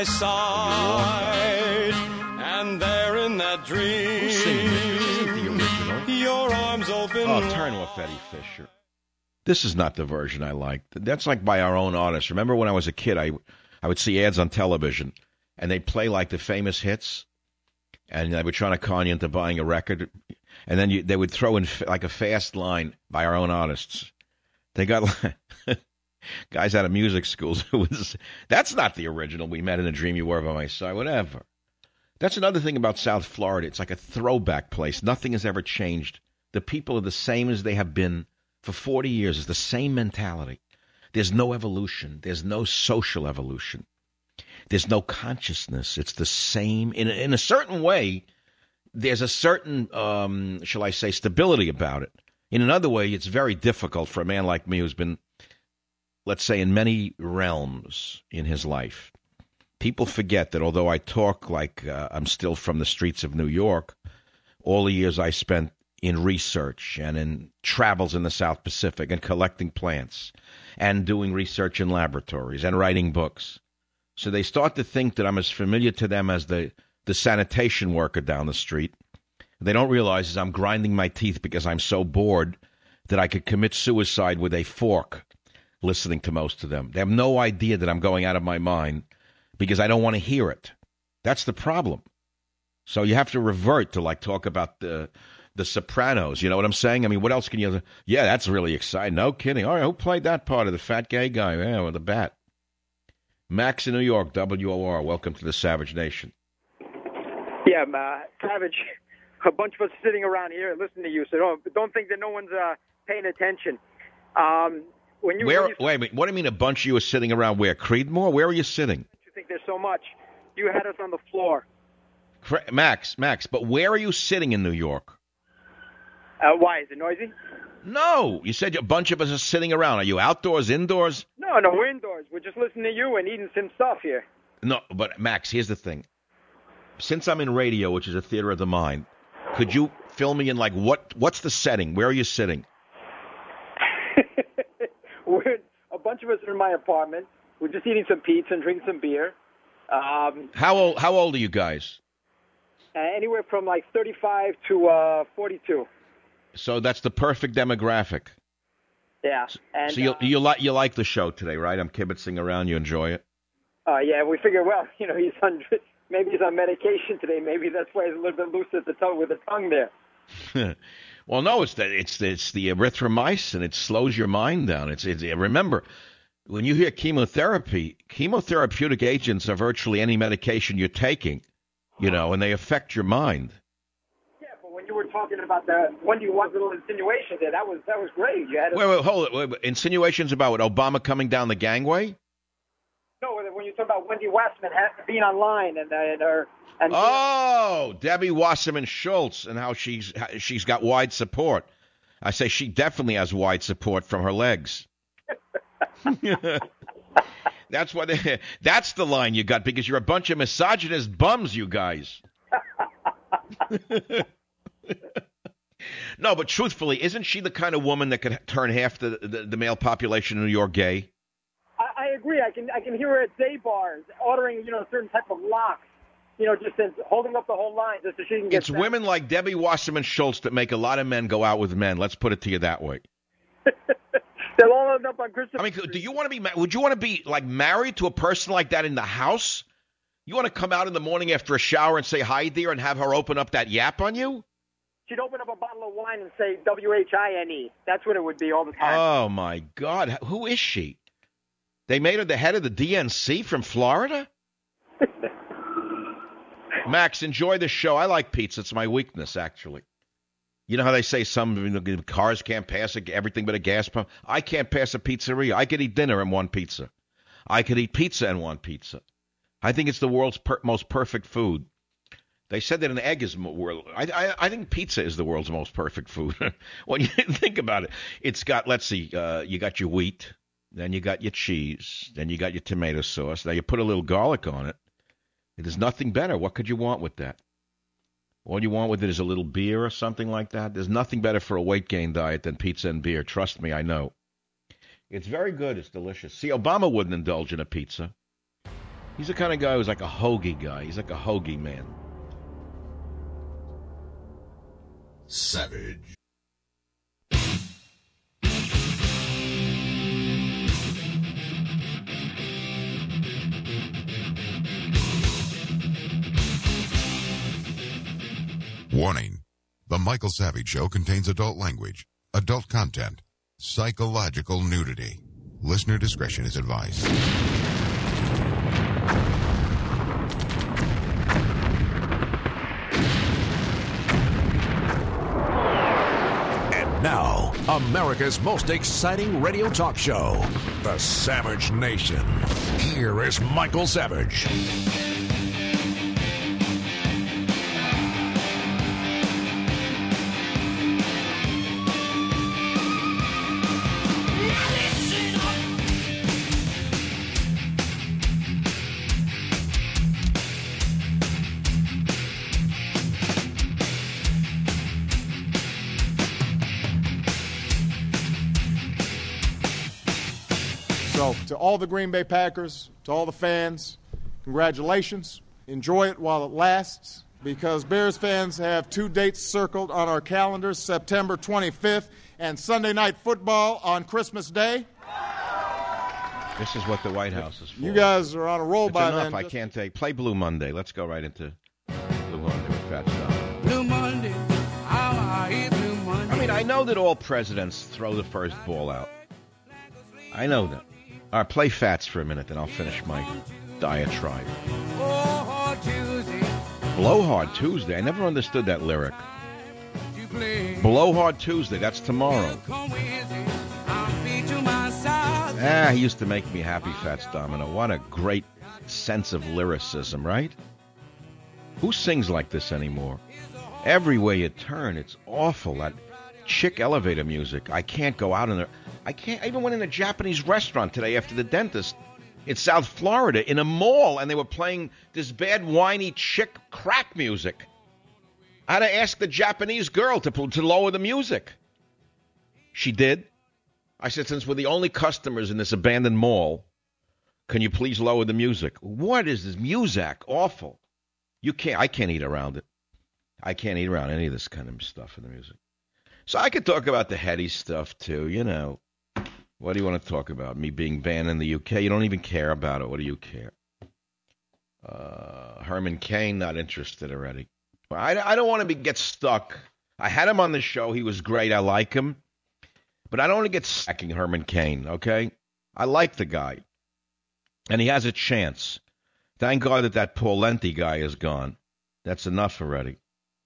side. And there in that dream. Who's singing this? This isn't the original. Your arms open. Oh, turn off Eddie Fisher. This is not the version I liked. That's like by our own artists. Remember when I was a kid, I would see ads on television, and they'd play like the famous hits, and they would try to con you into buying a record, and then they would throw in like a fast line by our own artists. They got guys out of music schools who was, that's not the original. We met in a dream, you were by my side, whatever. That's another thing about South Florida. It's like a throwback place. Nothing has ever changed. The people are the same as they have been for 40 years. It's the same mentality. There's no evolution. There's no social evolution. There's no consciousness. It's the same. In a certain way, there's a certain, shall I say, stability about it. In another way, it's very difficult for a man like me who's been, let's say, in many realms in his life. People forget that although I talk like I'm still from the streets of New York, all the years I spent in research and in travels in the South Pacific and collecting plants and doing research in laboratories and writing books. So they start to think that I'm as familiar to them as the sanitation worker down the street. They don't realize is I'm grinding my teeth because I'm so bored that I could commit suicide with a fork listening to most of them. They have no idea that I'm going out of my mind because I don't want to hear it. That's the problem. So you have to revert to talk about the Sopranos. You know what I'm saying? I mean, what else can you... Yeah, that's really exciting. No kidding. All right, who played that part of the fat gay guy? Yeah, with the bat. Max in New York, WOR. Welcome to the Savage Nation. Yeah, Savage... A bunch of us sitting around here listening to you, so don't think that no one's paying attention. Wait a minute. What do you mean a bunch of you are sitting around where? Creedmoor? Where are you sitting? You think there's so much. You had us on the floor. Max, but where are you sitting in New York? Why? Is it noisy? No. You said a bunch of us are sitting around. Are you outdoors, indoors? No, we're indoors. We're just listening to you and eating some stuff here. No, but Max, here's the thing. Since I'm in radio, which is a theater of the mind, could you fill me in, what's the setting? Where are you sitting? A bunch of us are in my apartment. We're just eating some pizza and drinking some beer. How old are you guys? Anywhere from 35 to 42. So that's the perfect demographic. Yeah. And, so you like the show today, right? I'm kibitzing around. You enjoy it? Yeah, we figure, maybe he's on medication today. Maybe that's why he's a little bit loose at the tongue with the tongue there. Well, no, it's the erythromycin. It slows your mind down. Remember, When you hear chemotherapy, chemotherapeutic agents are virtually any medication you're taking, and they affect your mind. Yeah, but when you were talking about when you want little insinuation there, that was great. You had Wait, hold it. Wait. Insinuations about what? Obama coming down the gangway? No, when you talk about Wendy Wasserman being online and her. And Debbie Wasserman Schultz and how she's got wide support. I say she definitely has wide support from her legs. That's the line you got, because you're a bunch of misogynist bums, you guys. No, but truthfully, isn't she the kind of woman that could turn half the male population in New York gay? I agree. I can hear her at day bars ordering, a certain type of locks. Just holding up the whole line just so she can get. It's women like Debbie Wasserman Schultz that make a lot of men go out with men. Let's put it to you that way. They'll all end up on Christmas. Do you want to be? Would you want to be like married to a person like that in the house? You want to come out in the morning after a shower and say hi, dear, and have her open up that yap on you? She'd open up a bottle of wine and say WHINE. That's what it would be all the time. Oh my God, who is she? They made her the head of the DNC from Florida? Max, enjoy the show. I like pizza. It's my weakness, actually. You know how they say some cars can't pass everything but a gas pump? I can't pass a pizzeria. I could eat dinner in one pizza. I could eat pizza in one pizza. I think it's the world's most perfect food. They said that an egg is world. I think pizza is the world's most perfect food. When you think about it, it's got, let's see, you got your wheat, then you got your cheese, then you got your tomato sauce. Now you put a little garlic on it. There's nothing better. What could you want with that? All you want with it is a little beer or something like that. There's nothing better for a weight gain diet than pizza and beer. Trust me, I know. It's very good. It's delicious. See, Obama wouldn't indulge in a pizza. He's the kind of guy who's like a hoagie guy. He's like a hoagie man. Savage. Warning. The Michael Savage Show contains adult language, adult content, psychological nudity. Listener discretion is advised. And now, America's most exciting radio talk show, The Savage Nation. Here is Michael Savage. So, to all the Green Bay Packers, to all the fans, congratulations. Enjoy it while it lasts, because Bears fans have 2 dates circled on our calendars, September 25th and Sunday Night Football on Christmas Day. This is what the White House is for. You guys are on a roll by enough. then. I can't take. Play Blue Monday. Let's go right into Blue Monday with Fat Dom. Blue Monday, how I eat Blue Monday. I mean, I know that all presidents throw the first ball out. I know that. All right, play Fats for a minute, then I'll finish my diatribe. Oh, Tuesday. Blowhard Tuesday. I never understood that lyric. Blowhard Tuesday. That's tomorrow. He used to make me happy, Fats Domino. What a great sense of lyricism, right? Who sings like this anymore? Everywhere you turn, it's awful. That chick elevator music. I can't go out in there. I even went in a Japanese restaurant today after the dentist in South Florida in a mall, and they were playing this bad, whiny chick crack music. I had to ask the Japanese girl to lower the music. She did. I said, since we're the only customers in this abandoned mall, can you please lower the music? What is this music? Awful. I can't eat around it. I can't eat around any of this kind of stuff in the music. So I could talk about the heady stuff, too, you know. What do you want to talk about? Me being banned in the UK? You don't even care about it. What do you care? Herman Cain, not interested already. I don't want to get stuck. I had him on the show. He was great. I like him. But I don't want to get stuck in Herman Cain, okay? I like the guy. And he has a chance. Thank God that Paulenti guy is gone. That's enough already.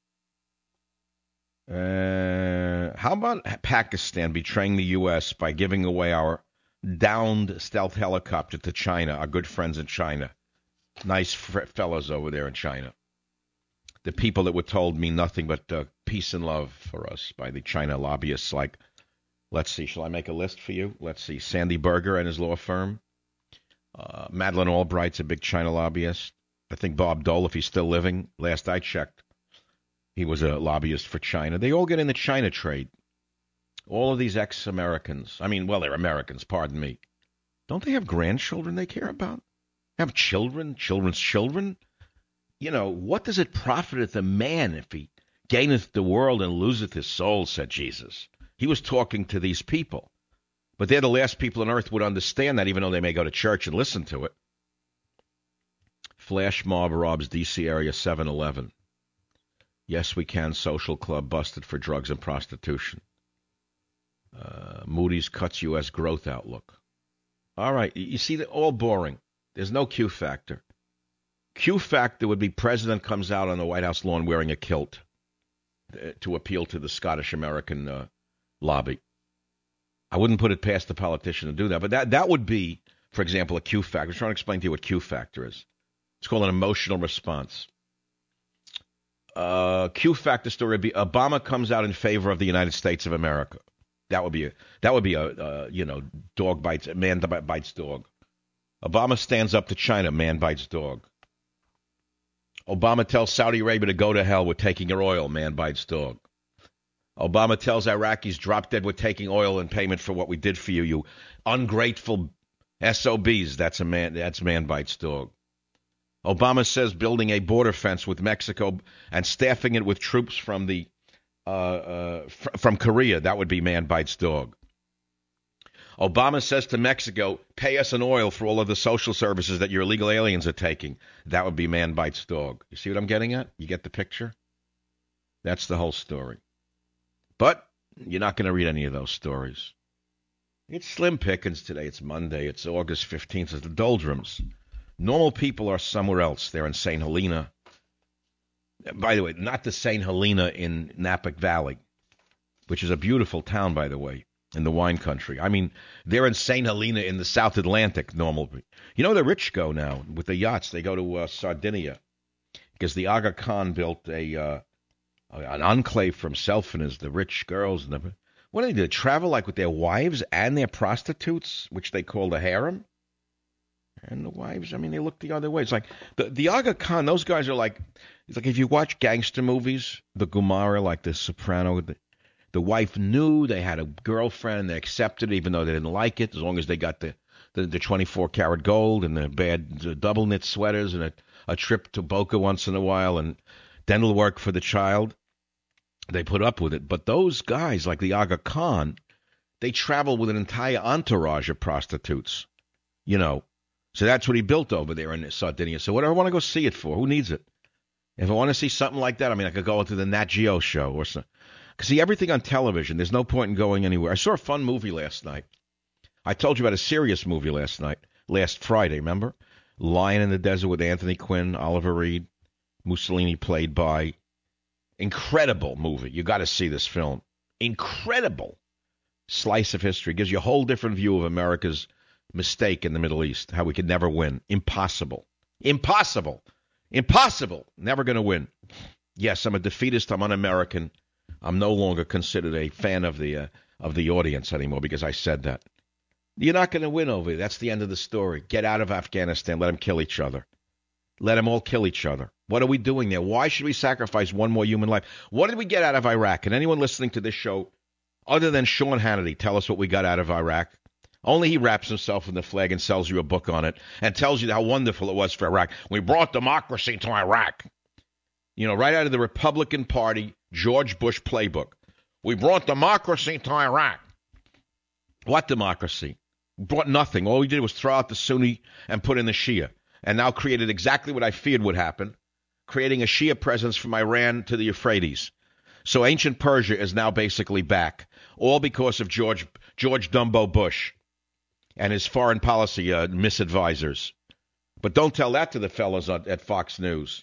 How about Pakistan betraying the U.S. by giving away our downed stealth helicopter to China, our good friends in China? Nice fellows over there in China. The people that were told mean nothing but peace and love for us by the China lobbyists. Like, let's see, shall I make a list for you? Let's see, Sandy Berger and his law firm. Madeleine Albright's a big China lobbyist. I think Bob Dole, if he's still living, last I checked, he was a lobbyist for China. They all get in the China trade. All of these ex-Americans. I mean, well, they're Americans, pardon me. Don't they have grandchildren they care about? Have children, children's children? You know, what does it profiteth a man if he gaineth the world and loseth his soul, said Jesus. He was talking to these people. But they're the last people on earth would understand that, even though they may go to church and listen to it. Flash mob robs D.C. area 7-Eleven. Yes, we can. Social club busted for drugs and prostitution. Moody's cuts U.S. growth outlook. All right, you see, they're all boring. There's no Q factor. Q factor would be president comes out on the White House lawn wearing a kilt to appeal to the Scottish-American lobby. I wouldn't put it past the politician to do that, but that would be, for example, a Q factor. I'm trying to explain to you what Q factor is. It's called an emotional response. Q factor story would be Obama comes out in favor of the United States of America. That would be a dog bites man bites dog. Obama stands up to China, man bites dog. Obama tells Saudi Arabia to go to hell with taking your oil, man bites dog. Obama tells Iraqis, drop dead with taking oil in payment for what we did for you, you ungrateful SOBs. That's man bites dog. Obama says building a border fence with Mexico and staffing it with troops from from Korea, that would be man bites dog. Obama says to Mexico, pay us in oil for all of the social services that your illegal aliens are taking. That would be man bites dog. You see what I'm getting at? You get the picture? That's the whole story. But you're not going to read any of those stories. It's slim pickings today. It's Monday. It's August 15th. It's the doldrums. Normal people are somewhere else. They're in St. Helena. By the way, not the St. Helena in Napa Valley, which is a beautiful town, by the way, in the wine country. I mean, they're in St. Helena in the South Atlantic, normal. You know, the rich go now with the yachts. They go to Sardinia because the Aga Khan built an enclave for himself and the rich girls. And what do? They travel like with their wives and their prostitutes, which they call the harem. And the wives, I mean, they look the other way. It's like the Aga Khan, those guys are like, it's like if you watch gangster movies, the Gumara, like the Soprano, the wife knew they had a girlfriend and they accepted it even though they didn't like it, as long as they got the 24-karat gold and the bad double knit sweaters and a trip to Boca once in a while and dental work for the child. They put up with it. But those guys, like the Aga Khan, they travel with an entire entourage of prostitutes, you know. So that's what he built over there in Sardinia. So what do I want to go see it for? Who needs it? If I want to see something like that, I mean, I could go into the Nat Geo show or something. See everything on television. There's no point in going anywhere. I saw a fun movie last night. I told you about a serious movie last Friday, remember? Lion in the Desert with Anthony Quinn, Oliver Reed, Mussolini played by. Incredible movie. You got to see this film. Incredible slice of history. Gives you a whole different view of America's mistake in the Middle East, how we could never win. Impossible. Impossible. Impossible. Never going to win. Yes, I'm a defeatist. I'm un-American. I'm no longer considered a fan of the audience anymore because I said that. You're not going to win over there. That's the end of the story. Get out of Afghanistan. Let them kill each other. Let them all kill each other. What are we doing there? Why should we sacrifice one more human life? What did we get out of Iraq? Can anyone listening to this show, other than Sean Hannity, tell us what we got out of Iraq? Only he wraps himself in the flag and sells you a book on it and tells you how wonderful it was for Iraq. We brought democracy to Iraq. You know, right out of the Republican Party, George Bush playbook. We brought democracy to Iraq. What democracy? We brought nothing. All we did was throw out the Sunni and put in the Shia. And now created exactly what I feared would happen, creating a Shia presence from Iran to the Euphrates. So ancient Persia is now basically back, all because of George Dumbo Bush. and his foreign policy misadvisors. But don't tell that to the fellas at Fox News.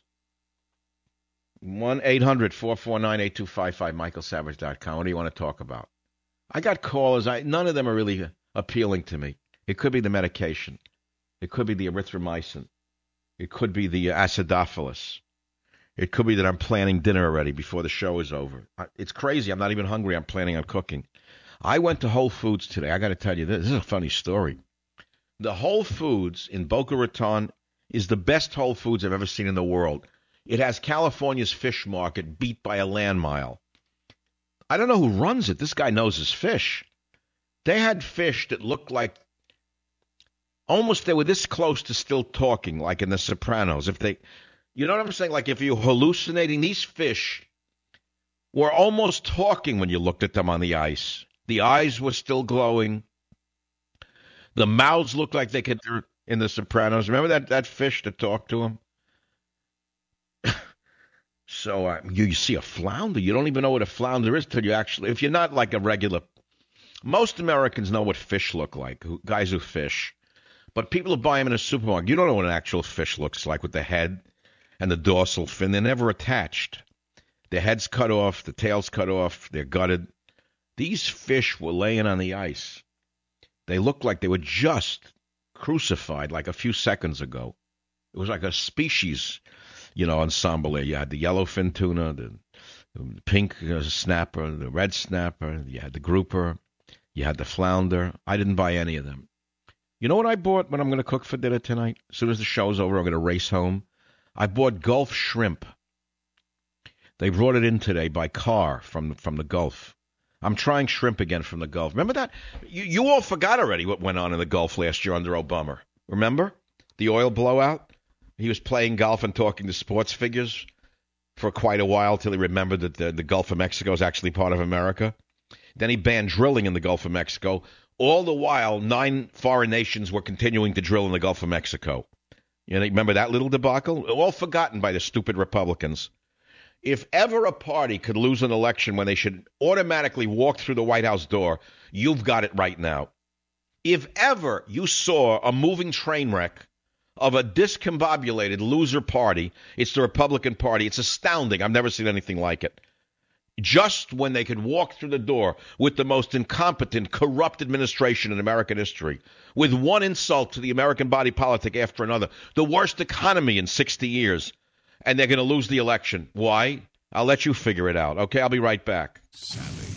1-800-449-8255, michaelsavage.com. What do you want to talk about? I got callers. None of them are really appealing to me. It could be the medication. It could be the erythromycin. It could be the acidophilus. It could be that I'm planning dinner already before the show is over. It's crazy. I'm not even hungry. I'm planning on cooking. I went to Whole Foods today. I got to tell you this. This is a funny story. The Whole Foods in Boca Raton is the best Whole Foods I've ever seen in the world. It has California's fish market beat by a land mile. I don't know who runs it. This guy knows his fish. They had fish that looked like almost they were this close to still talking, like in The Sopranos. You know what I'm saying? Like if you're hallucinating, these fish were almost talking when you looked at them on the ice. The eyes were still glowing. The mouths looked like they could in The Sopranos. Remember that fish that talked to him? So you see a flounder. You don't even know what a flounder is till you actually, if you're not like a regular. Most Americans know what fish look like, guys who fish. But people who buy them in a supermarket, you don't know what an actual fish looks like with the head and the dorsal fin. They're never attached. Their head's cut off, the tail's cut off, they're gutted. These fish were laying on the ice. They looked like they were just crucified like a few seconds ago. It was like a species, ensemble there. You had the yellowfin tuna, the pink snapper, the red snapper, you had the grouper, you had the flounder. I didn't buy any of them. You know what I bought when I'm going to cook for dinner tonight? As soon as the show's over, I'm going to race home. I bought Gulf shrimp. They brought it in today by car from the Gulf. I'm trying shrimp again from the Gulf. Remember that? You all forgot already what went on in the Gulf last year under Obama. Remember? The oil blowout? He was playing golf and talking to sports figures for quite a while till he remembered that the Gulf of Mexico is actually part of America. Then he banned drilling in the Gulf of Mexico. All the while, 9 foreign nations were continuing to drill in the Gulf of Mexico. Remember that little debacle? All forgotten by the stupid Republicans. If ever a party could lose an election when they should automatically walk through the White House door, you've got it right now. If ever you saw a moving train wreck of a discombobulated loser party, it's the Republican Party. It's astounding. I've never seen anything like it. Just when they could walk through the door with the most incompetent, corrupt administration in American history, with one insult to the American body politic after another, the worst economy in 60 years, and they're going to lose the election. Why? I'll let you figure it out. Okay, I'll be right back. Savage.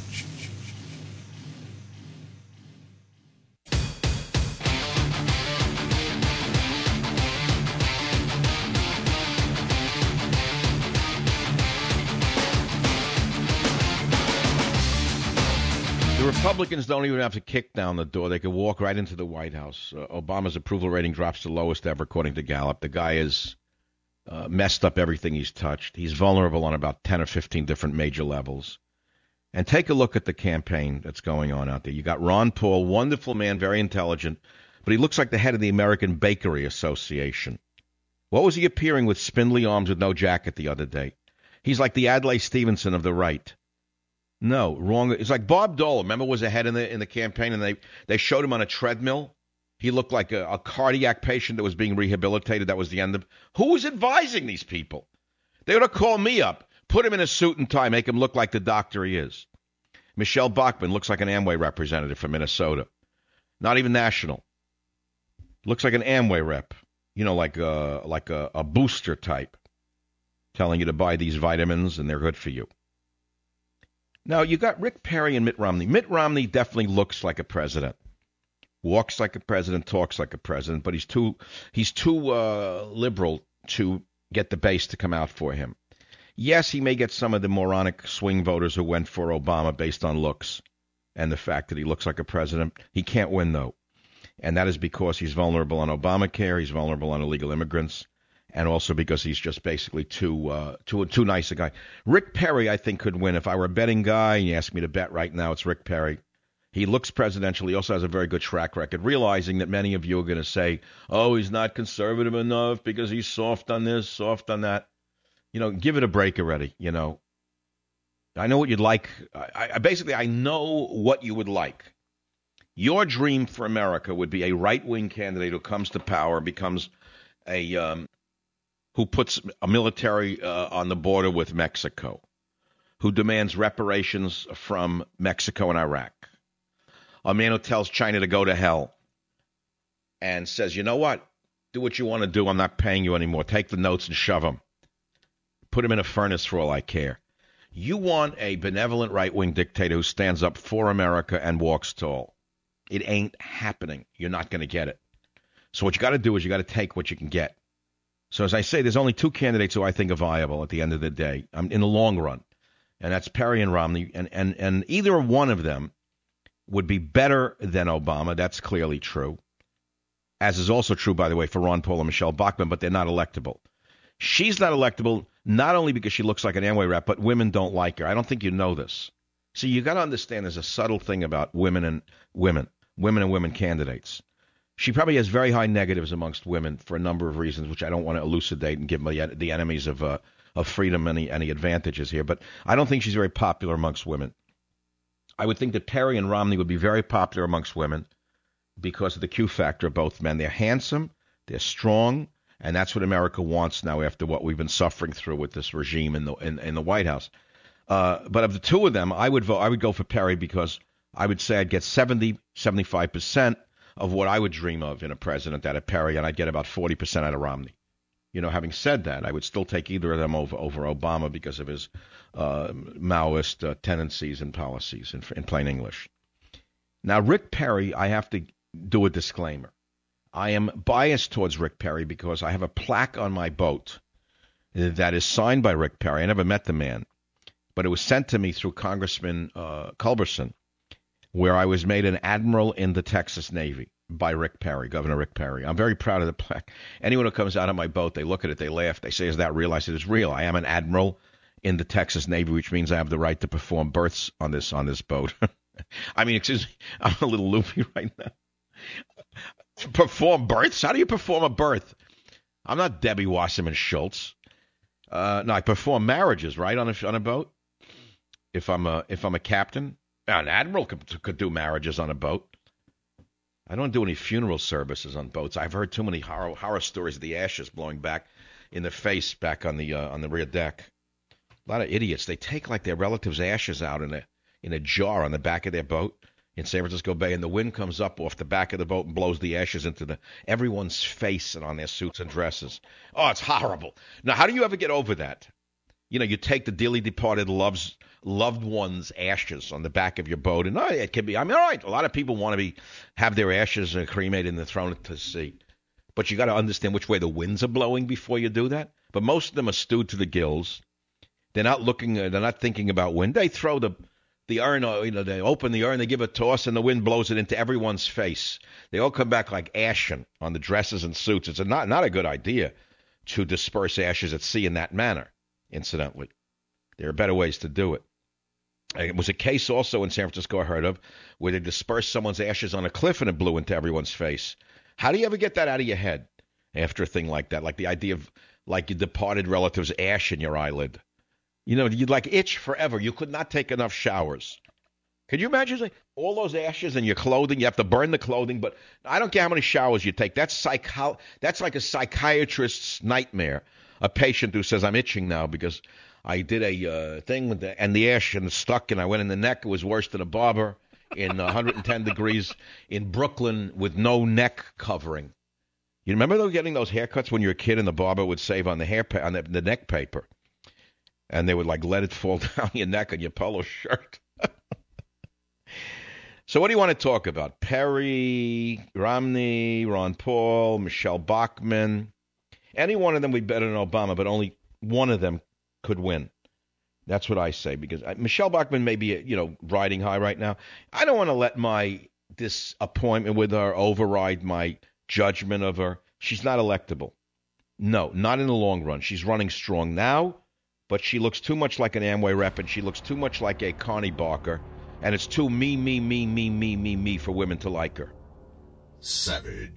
The Republicans don't even have to kick down the door. They could walk right into the White House. Obama's approval rating drops to the lowest ever, according to Gallup. The guy is messed up everything he's touched. He's vulnerable on about 10 or 15 different major levels. And take a look at the campaign that's going on out there. You got Ron Paul, wonderful man, very intelligent, but he looks like the head of the American Bakery Association. What was he appearing with spindly arms with no jacket the other day? He's like the Adlai Stevenson of the right. No, wrong. It's like Bob Dole, remember, was ahead in the campaign, and they showed him on a treadmill. He looked like a cardiac patient that was being rehabilitated. That was the end of. Who was advising these people? They ought to call me up, put him in a suit and tie, make him look like the doctor he is. Michelle Bachmann looks like an Amway representative from Minnesota. Not even national. Looks like an Amway rep. Like a booster type, telling you to buy these vitamins and they're good for you. Now, you got Rick Perry and Mitt Romney. Mitt Romney definitely looks like a president. Walks like a president, talks like a president, but he's too liberal to get the base to come out for him. Yes, he may get some of the moronic swing voters who went for Obama based on looks and the fact that he looks like a president. He can't win, though, and that is because he's vulnerable on Obamacare, he's vulnerable on illegal immigrants, and also because he's just basically too nice a guy. Rick Perry, I think, could win. If I were a betting guy and you asked me to bet right now, it's Rick Perry. He looks presidential. He also has a very good track record, realizing that many of you are going to say, oh, he's not conservative enough because he's soft on this, soft on that. Give it a break already, I know what you'd like. I know what you would like. Your dream for America would be a right-wing candidate who comes to power, becomes who puts a military on the border with Mexico, who demands reparations from Mexico and Iraq, a man who tells China to go to hell and says, you know what, do what you want to do. I'm not paying you anymore. Take the notes and shove them. Put them in a furnace for all I care. You want a benevolent right-wing dictator who stands up for America and walks tall. It ain't happening. You're not going to get it. So what you got to do is you got to take what you can get. So as I say, there's only two candidates who I think are viable at the end of the day, in the long run, and that's Perry and Romney. And either one of them would be better than Obama. That's clearly true, as is also true, by the way, for Ron Paul and Michelle Bachmann, but they're not electable. She's not electable not only because she looks like an Amway rep, but women don't like her. I don't think you know this. See, you got to understand there's a subtle thing about women and women candidates. She probably has very high negatives amongst women for a number of reasons, which I don't want to elucidate and give the enemies of freedom any advantages here. But I don't think she's very popular amongst women. I would think that Perry and Romney would be very popular amongst women because of the Q factor of both men. They're handsome, they're strong, and that's what America wants now after what we've been suffering through with this regime in the White House. But of the two of them, I would go for Perry because I would say I'd get 75% of what I would dream of in a president out of Perry, and I'd get about 40% out of Romney. You know, having said that, I would still take either of them over Obama because of his Maoist tendencies and policies, in plain English. Now, Rick Perry, I have to do a disclaimer. I am biased towards Rick Perry because I have a plaque on my boat that is signed by Rick Perry. I never met the man, but it was sent to me through Congressman Culberson, where I was made an admiral in the Texas Navy by Rick Perry, Governor Rick Perry. I'm very proud of the plaque. Anyone who comes out of my boat, they look at it, they laugh, they say, is that real? I said, it's real. I am an admiral in the Texas Navy, which means I have the right to perform berths on this boat. I mean, excuse me, I'm a little loopy right now. Perform berths? How do you perform a berth? I'm not Debbie Wasserman Schultz. No, I perform marriages, right, on a boat. If I'm a captain. An admiral could do marriages on a boat. I don't do any funeral services on boats. I've heard too many horror stories of the ashes blowing back in the face back on the rear deck. A lot of idiots. They take like their relatives' ashes out in a jar on the back of their boat in San Francisco Bay, and the wind comes up off the back of the boat and blows the ashes into everyone's face and on their suits and dresses. Oh, it's horrible. Now, how do you ever get over that? You know, you take the dearly departed loved one's ashes on the back of your boat, and it can be. I mean, all right, a lot of people want to have their ashes cremated and thrown into the sea, but you got to understand which way the winds are blowing before you do that. But most of them are stewed to the gills. They're not looking. They're not thinking about wind. They throw the urn. You know, they open the urn, they give a toss, and the wind blows it into everyone's face. They all come back like ashen on the dresses and suits. It's not a good idea to disperse ashes at sea in that manner. Incidentally, there are better ways to do it. It was a case also in San Francisco I heard of where they dispersed someone's ashes on a cliff and it blew into everyone's face. How do you ever get that out of your head after a thing like that? Like the idea of like your departed relative's ash in your eyelid. You know, you'd like itch forever. You could not take enough showers. Could you imagine all those ashes in your clothing? You have to burn the clothing, but I don't care how many showers you take. That's like a psychiatrist's nightmare. A patient who says, I'm itching now because I did a thing with the ash and stuck, and I went in the neck. It was worse than a barber in 110 degrees in Brooklyn with no neck covering. You remember getting those haircuts when you were a kid and the barber would save on the neck paper? And they would like let it fall down your neck on your polo shirt. So what do you want to talk about? Perry, Romney, Ron Paul, Michelle Bachmann. Any one of them would be better than Obama, but only one of them could win. That's what I say, because Michelle Bachmann may be, riding high right now. I don't want to let my disappointment with her override my judgment of her. She's not electable. No, not in the long run. She's running strong now, but she looks too much like an Amway rep, and she looks too much like a Connie Barker, and it's too me for women to like her. Savage.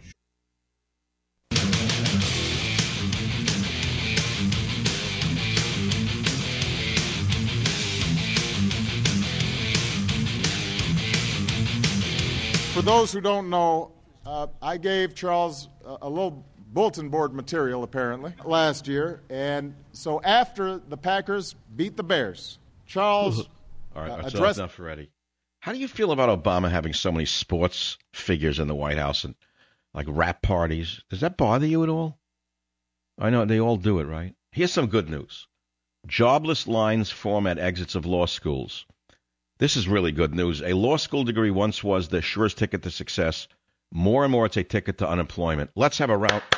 For those who don't know, I gave Charles a little bulletin board material, apparently, last year. And so after the Packers beat the Bears, Charles All right, that's addressed... enough already. How do you feel about Obama having so many sports figures in the White House and like rap parties? Does that bother you at all? I know they all do it, right? Here's some good news. Jobless lines form at exits of law schools. This is really good news. A law school degree once was the surest ticket to success. More and more, it's a ticket to unemployment. Let's have a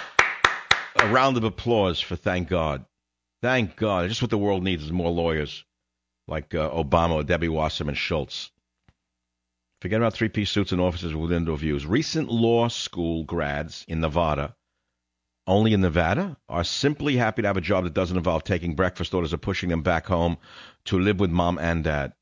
round of applause for thank God. Thank God. Just what the world needs is more lawyers like Obama, Debbie Wasserman Schultz. Forget about three-piece suits and offices with indoor views. Recent law school grads in Nevada, only in Nevada, are simply happy to have a job that doesn't involve taking breakfast orders or pushing them back home to live with mom and dad.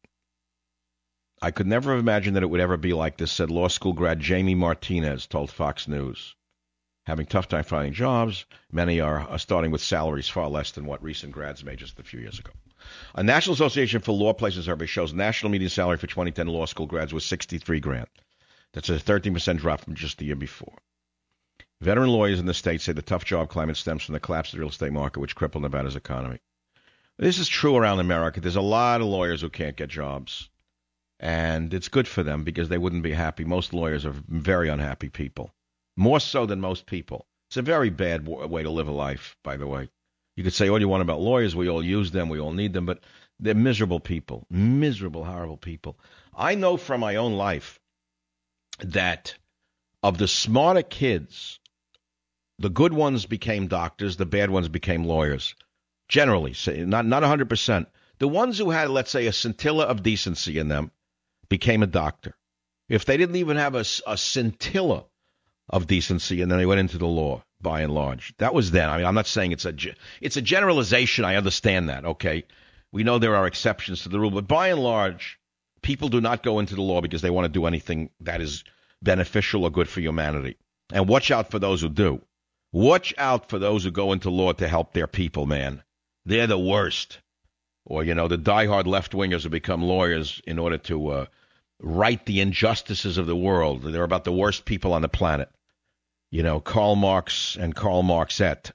I could never have imagined that it would ever be like this, said law school grad Jamie Martinez, told Fox News. Having tough time finding jobs, many are starting with salaries far less than what recent grads made just a few years ago. A National Association for Law Places survey shows national median salary for 2010 law school grads was $63,000. That's a 13% drop from just the year before. Veteran lawyers in the state say the tough job climate stems from the collapse of the real estate market, which crippled Nevada's economy. This is true around America. There's a lot of lawyers who can't get jobs, and it's good for them because they wouldn't be happy. Most lawyers are very unhappy people, more so than most people. It's a very bad way to live a life, by the way. You could say all you want about lawyers. We all use them. We all need them. But they're miserable people, miserable, horrible people. I know from my own life that of the smarter kids, the good ones became doctors, the bad ones became lawyers. Generally, not 100%. The ones who had, let's say, a scintilla of decency in them became a doctor. If they didn't even have a scintilla of decency, and then they went into the law, by and large. That was then. I mean, I'm not saying it's a generalization. I understand that, okay? We know there are exceptions to the rule, but by and large, people do not go into the law because they want to do anything that is beneficial or good for humanity. And watch out for those who do. Watch out for those who go into law to help their people, man. They're the worst. Or, the diehard left-wingers who become lawyers in order to right the injustices of the world. They're about the worst people on the planet. Karl Marx and Karl Marxette.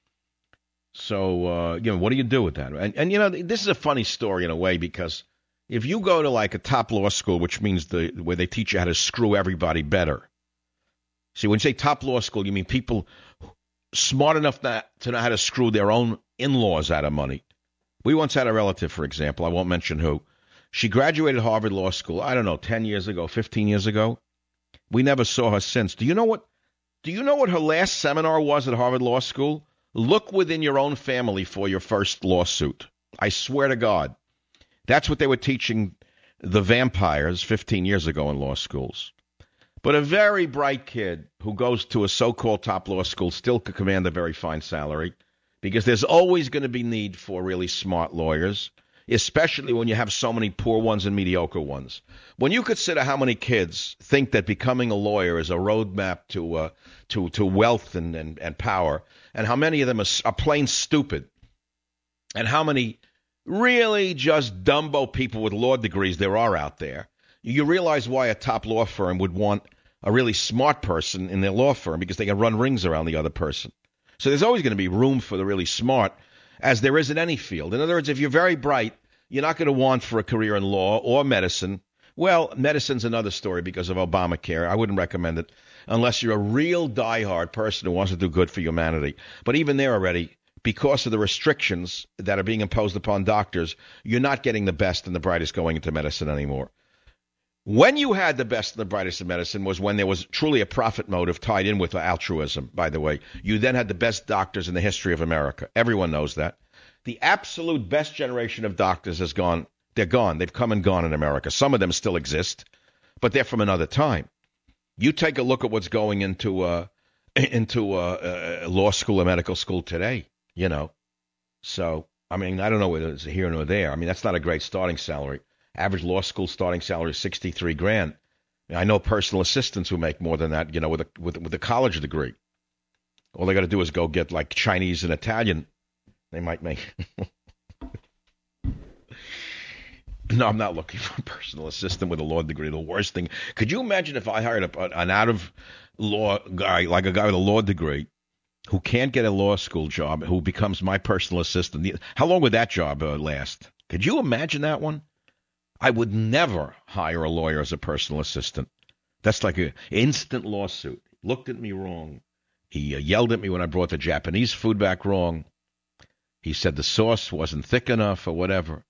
So, what do you do with that? And this is a funny story in a way because if you go to like a top law school, which means where they teach you how to screw everybody better. See, when you say top law school, you mean people smart enough to know how to screw their own in-laws out of money. We once had a relative, for example, I won't mention who. She graduated Harvard Law School, 10 years ago, 15 years ago. We never saw her since. Do you know what her last seminar was at Harvard Law School? Look within your own family for your first lawsuit. I swear to God. That's what they were teaching the vampires 15 years ago in law schools. But a very bright kid who goes to a so-called top law school still could command a very fine salary because there's always going to be need for really smart lawyers, especially when you have so many poor ones and mediocre ones. When you consider how many kids think that becoming a lawyer is a roadmap to wealth and power, and how many of them are plain stupid, and how many really just dumbo people with law degrees there are out there, you realize why a top law firm would want a really smart person in their law firm because they can run rings around the other person. So there's always going to be room for the really smart, as there is in any field. In other words, if you're very bright, you're not going to want for a career in law or medicine. Well, medicine's another story because of Obamacare. I wouldn't recommend it unless you're a real diehard person who wants to do good for humanity. But even there already, because of the restrictions that are being imposed upon doctors, you're not getting the best and the brightest going into medicine anymore. When you had the best and the brightest in medicine was when there was truly a profit motive tied in with altruism, by the way. You then had the best doctors in the history of America. Everyone knows that. The absolute best generation of doctors has gone. They're gone. They've come and gone in America. Some of them still exist, but they're from another time. You take a look at what's going into law school or medical school today, So, I don't know whether it's here nor there. That's not a great starting salary. Average law school starting salary is $63,000. I know personal assistants who make more than that, with a college degree. All they got to do is go get like Chinese and Italian. They might make. No, I'm not looking for a personal assistant with a law degree. The worst thing. Could you imagine if I hired an out-of-law guy, like a guy with a law degree, who can't get a law school job, who becomes my personal assistant? How long would that job last? Could you imagine that one? I would never hire a lawyer as a personal assistant. That's like an instant lawsuit. Looked at me wrong. He yelled at me when I brought the Japanese food back wrong. He said the sauce wasn't thick enough or whatever.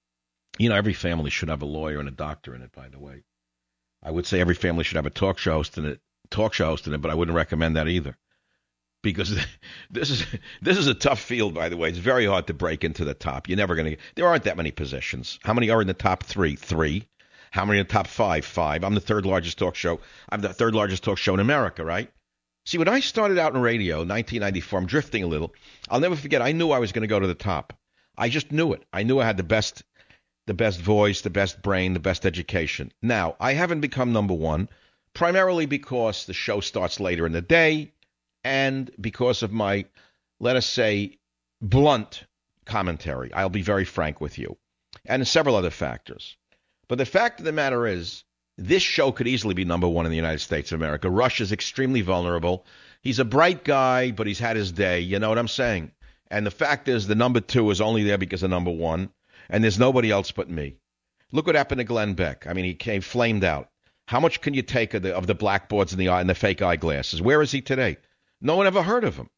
Every family should have a lawyer and a doctor in it, by the way. I would say every family should have a talk show host in it, but I wouldn't recommend that either. Because this is a tough field, by the way. It's very hard to break into the top. You're never going to. There aren't that many positions. How many are in the top three? 3. How many in the top 5? 5. I'm the third largest talk show. I'm the third largest talk show in America, right? See, when I started out in radio, 1994, I'm drifting a little. I'll never forget. I knew I was going to go to the top. I just knew it. I knew I had the best voice, the best brain, the best education. Now, I haven't become number one, primarily because the show starts later in the day, and because of my, let us say, blunt commentary. I'll be very frank with you. And several other factors. But the fact of the matter is, this show could easily be number one in the United States of America. Rush is extremely vulnerable. He's a bright guy, but he's had his day. You know what I'm saying? And the fact is, the number 2 is only there because of number 1. And there's nobody else but me. Look what happened to Glenn Beck. I mean, he came flamed out. How much can you take of the blackboards and the fake eyeglasses? Where is he today? No one ever heard of him.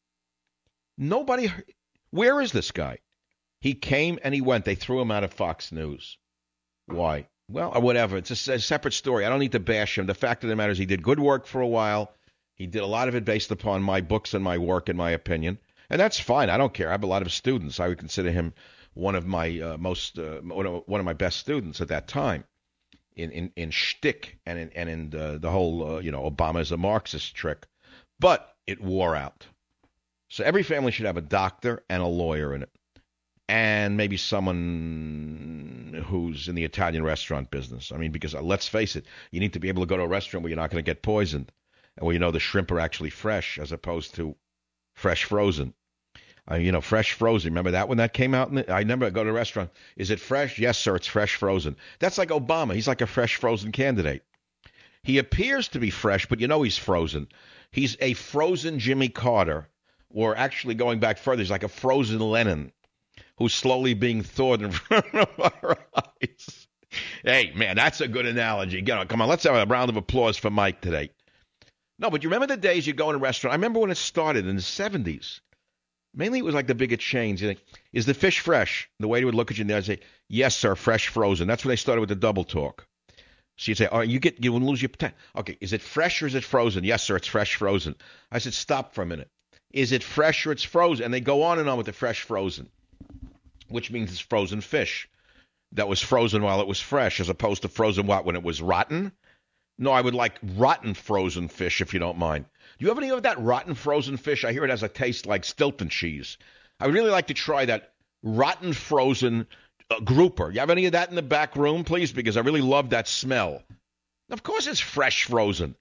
Nobody. Where is this guy? He came and he went. They threw him out of Fox News. Why? Well, or whatever. It's a separate story. I don't need to bash him. The fact of the matter is he did good work for a while. He did a lot of it based upon my books and my work, in my opinion. And that's fine. I don't care. I have a lot of students. I would consider him one of my one of my best students at that time in shtick and in the whole Obama is a Marxist trick. But it wore out. So every family should have a doctor and a lawyer in it, and maybe someone who's in the Italian restaurant business. I mean, because let's face it, you need to be able to go to a restaurant where you're not going to get poisoned, and where the shrimp are actually fresh as opposed to fresh frozen. Fresh frozen. Remember that when that came out? I remember I go to a restaurant. Is it fresh? Yes, sir, it's fresh frozen. That's like Obama. He's like a fresh frozen candidate. He appears to be fresh, but he's frozen. He's a frozen Jimmy Carter, or actually going back further, he's like a frozen Lenin who's slowly being thawed in front of our eyes. Hey, man, that's a good analogy. Come on, let's have a round of applause for Mike today. No, but you remember the days you go in a restaurant? I remember when it started in the 70s. Mainly it was like the bigger chains. You're like, is the fish fresh? The waiter would look at you and they'd say, yes, sir, fresh frozen. That's when they started with the double talk. So you'd say, oh, you wouldn't lose your potential. Okay, is it fresh or is it frozen? Yes, sir, it's fresh frozen. I said, stop for a minute. Is it fresh or it's frozen? And they go on and on with the fresh frozen, which means it's frozen fish that was frozen while it was fresh, as opposed to frozen when it was rotten? No, I would like rotten frozen fish, if you don't mind. Do you have any of that rotten frozen fish? I hear it has a taste like Stilton cheese. I would really like to try that rotten frozen grouper. You have any of that in the back room, please? Because I really love that smell. Of course it's fresh frozen.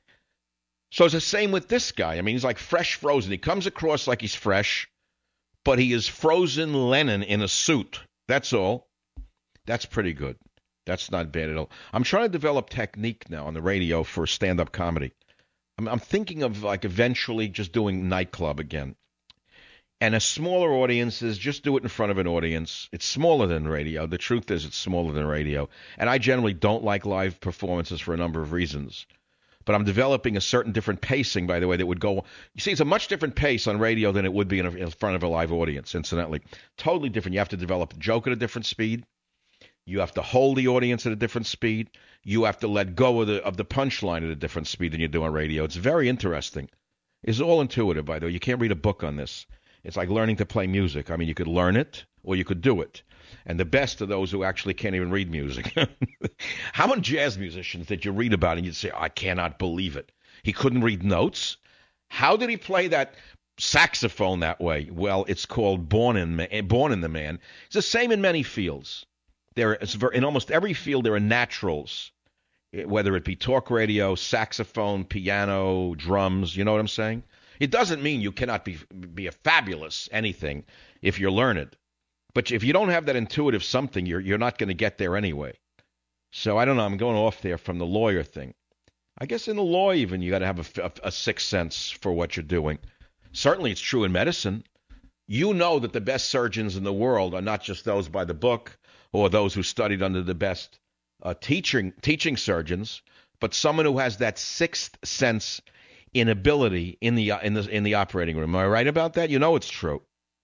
So it's the same with this guy. I mean, he's like fresh frozen. He comes across like he's fresh, but he is frozen Lenin in a suit. That's all. That's pretty good. That's not bad at all. I'm trying to develop technique now on the radio for stand-up comedy. I'm thinking of like eventually just doing nightclub again. And a smaller audiences, just do it in front of an audience. It's smaller than radio. The truth is it's smaller than radio. And I generally don't like live performances for a number of reasons. But I'm developing a certain different pacing, by the way, that would go. You see, it's a much different pace on radio than it would be in front of a live audience, incidentally. Totally different. You have to develop a joke at a different speed. You have to hold the audience at a different speed. You have to let go of the punchline at a different speed than you do on radio. It's very interesting. It's all intuitive, by the way. You can't read a book on this. It's like learning to play music. I mean, you could learn it or you could do it. And the best are those who actually can't even read music. How many jazz musicians that you read about and you'd say, I cannot believe it. He couldn't read notes? How did he play that saxophone that way? Well, it's called born in the man. It's the same in many fields. In almost every field, there are naturals, whether it be talk radio, saxophone, piano, drums. You know what I'm saying? It doesn't mean you cannot be a fabulous anything if you're learned. But if you don't have that intuitive something, you're not going to get there anyway. So I don't know. I'm going off there from the lawyer thing. I guess in the law even, you got to have a sixth sense for what you're doing. Certainly it's true in medicine. You know that the best surgeons in the world are not just those by the book or those who studied under the best teaching surgeons, but someone who has that sixth sense in ability in the operating room. Am I right about that? You know it's true.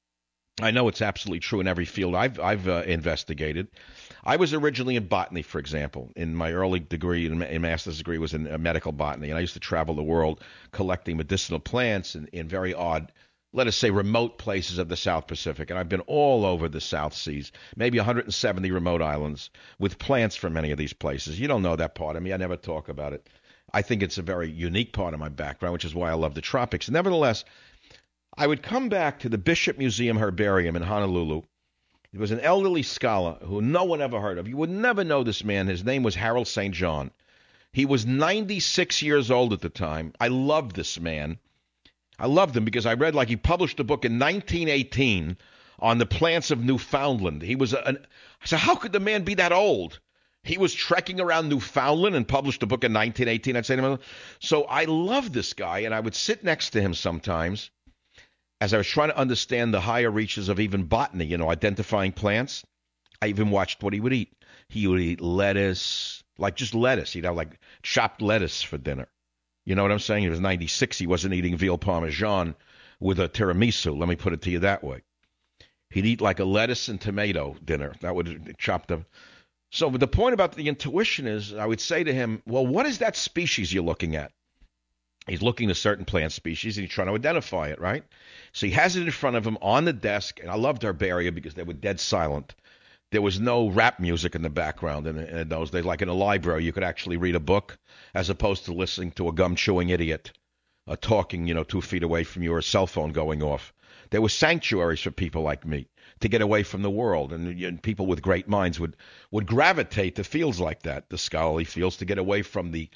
I know it's absolutely true in every field I've investigated. I was originally in botany, for example. In my early degree, in master's degree, was in medical botany, and I used to travel the world collecting medicinal plants in very odd, let us say, remote places of the South Pacific. And I've been all over the South Seas, maybe 170 remote islands, with plants from many of these places. You don't know that part of me. I never talk about it. I think it's a very unique part of my background, which is why I love the tropics. Nevertheless, I would come back to the Bishop Museum Herbarium in Honolulu. He was an elderly scholar who no one ever heard of. You would never know this man. His name was Harold St. John. He was 96 years old at the time. I loved this man. I loved him because I read, like, he published a book in 1918 on the plants of Newfoundland. He was I said, how could the man be that old? He was trekking around Newfoundland and published a book in 1918. I'd say to him, so I loved this guy, and I would sit next to him sometimes as I was trying to understand the higher reaches of even botany, identifying plants. I even watched what he would eat. He would eat lettuce, like just lettuce. He'd have like chopped lettuce for dinner. You know what I'm saying? He was 96. He wasn't eating veal parmesan with a tiramisu. Let me put it to you that way. He'd eat like a lettuce and tomato dinner. That would chop them. So the point about the intuition is, I would say to him, well, what is that species you're looking at? He's looking at a certain plant species, and he's trying to identify it, right? So he has it in front of him on the desk, and I loved herbaria because they were dead silent. There was no rap music in the background in those days. Like in a library, you could actually read a book as opposed to listening to a gum-chewing idiot talking, 2 feet away from you, or a cell phone going off. There were sanctuaries for people like me to get away from the world, and people with great minds would gravitate to fields like that, the scholarly fields, to get away from the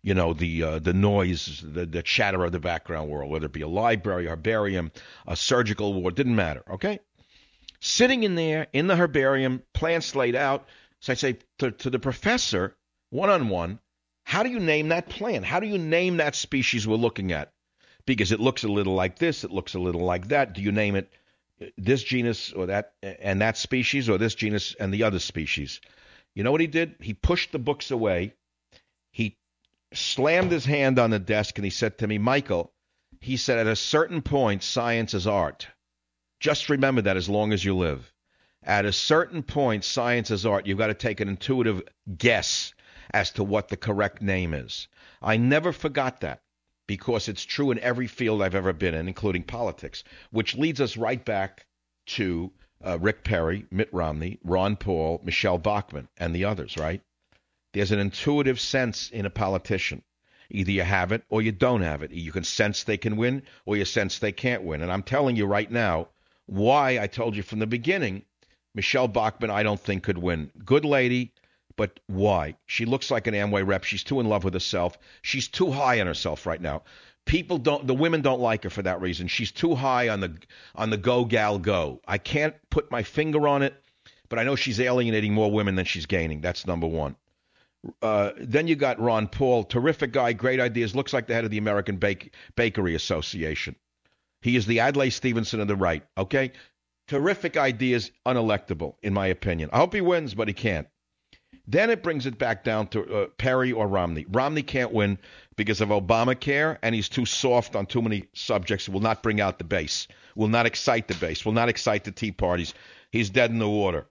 noise, the chatter of the background world, whether it be a library, herbarium, a surgical ward, didn't matter, okay? Sitting in there, in the herbarium, plants laid out. So I say to the professor, one-on-one, how do you name that plant? How do you name that species we're looking at? Because it looks a little like this, it looks a little like that. Do you name it this genus or that and that species, or this genus and the other species? You know what he did? He pushed the books away. He slammed his hand on the desk, and he said to me, Michael, he said, at a certain point, science is art. Just remember that as long as you live. At a certain point, science is art. You've got to take an intuitive guess as to what the correct name is. I never forgot that, because it's true in every field I've ever been in, including politics, which leads us right back to Rick Perry, Mitt Romney, Ron Paul, Michelle Bachmann, and the others, right? There's an intuitive sense in a politician. Either you have it or you don't have it. You can sense they can win, or you sense they can't win. And I'm telling you right now why I told you from the beginning, Michelle Bachmann I don't think could win. Good lady, but why? She looks like an Amway rep. She's too in love with herself. She's too high on herself right now. The women don't like her for that reason. She's too high on the go gal go. I can't put my finger on it, but I know she's alienating more women than she's gaining. That's number one. Then you got Ron Paul, terrific guy, great ideas, looks like the head of the American Bakery Association. He is the Adlai Stevenson of the right, okay? Terrific ideas, unelectable, in my opinion. I hope he wins, but he can't. Then it brings it back down to Perry or Romney. Romney can't win because of Obamacare, and he's too soft on too many subjects. Will not bring out the base, will not excite the base, will not excite the Tea Parties. He's dead in the water.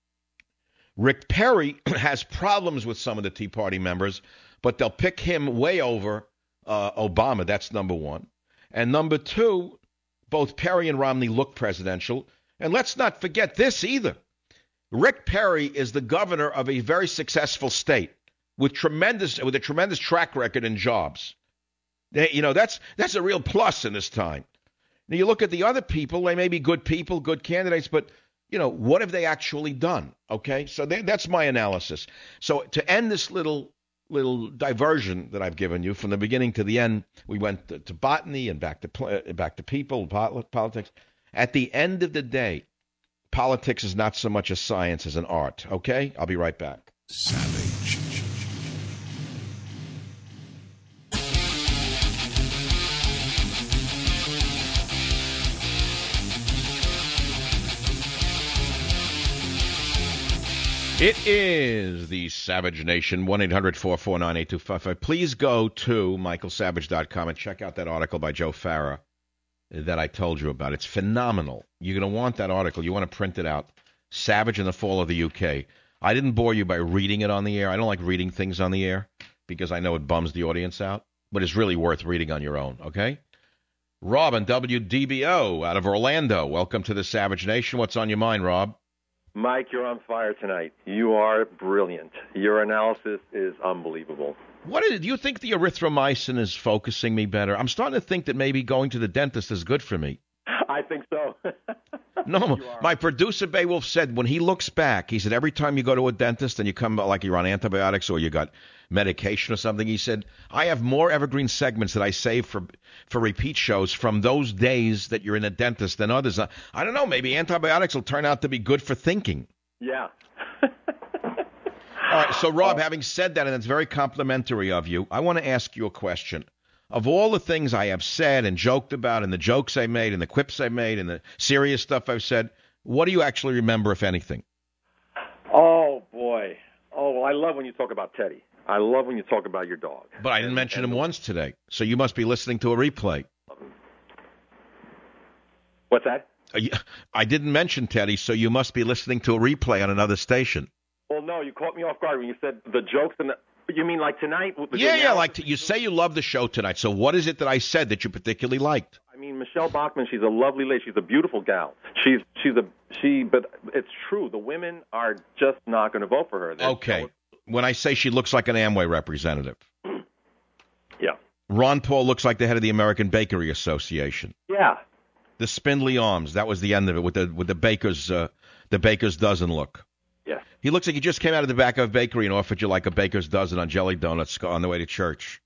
Rick Perry has problems with some of the Tea Party members, but they'll pick him way over Obama. That's number one. And number two, both Perry and Romney look presidential. And let's not forget this either. Rick Perry is the governor of a very successful state with a tremendous track record in jobs. That's a real plus in this time. Now you look at the other people; they may be good people, good candidates, but what have they actually done? Okay, so that's my analysis. So to end this little diversion that I've given you from the beginning to the end, we went to botany and back to people, politics. At the end of the day, politics is not so much a science as an art. Okay? I'll be right back. Savage. It is the Savage Nation, 1-800-449-8255. Please go to michaelsavage.com and check out that article by Joe Farah that I told you about. It's phenomenal. You're going to want that article. You want to print it out. Savage and the Fall of the UK. I didn't bore you by reading it on the air. I don't like reading things on the air because I know it bums the audience out, but it's really worth reading on your own, okay? Rob on WDBO out of Orlando. Welcome to the Savage Nation. What's on your mind, Rob? Mike, you're on fire tonight. You are brilliant. Your analysis is unbelievable. Do you think the erythromycin is focusing me better? I'm starting to think that maybe going to the dentist is good for me. I think so. No, my producer, Beowulf, said when he looks back, he said every time you go to a dentist and you come like you're on antibiotics or you got medication or something, he said, I have more evergreen segments that I save for repeat shows from those days that you're in a dentist than others. I don't know, maybe antibiotics will turn out to be good for thinking. Yeah. All right, so Rob, having said that, and it's very complimentary of you, I want to ask you a question. Of all the things I have said and joked about and the jokes I made and the quips I made and the serious stuff I've said, what do you actually remember, if anything? Oh, boy. Oh, well, I love when you talk about Teddy. I love when you talk about your dog. But I didn't mention him once today, so you must be listening to a replay. What's that? I didn't mention Teddy, so you must be listening to a replay on another station. Well, no, you caught me off guard when you said the jokes and you mean like tonight? You say you love the show tonight, so what is it that I said that you particularly liked? I mean, Michelle Bachmann, she's a lovely lady. She's a beautiful gal. But it's true. The women are just not going to vote for her. Okay. When I say she looks like an Amway representative. Yeah. Ron Paul looks like the head of the American Bakery Association. Yeah. The spindly arms, that was the end of it with the baker's dozen look. Yeah. He looks like he just came out of the back of a bakery and offered you like a baker's dozen on jelly donuts on the way to church.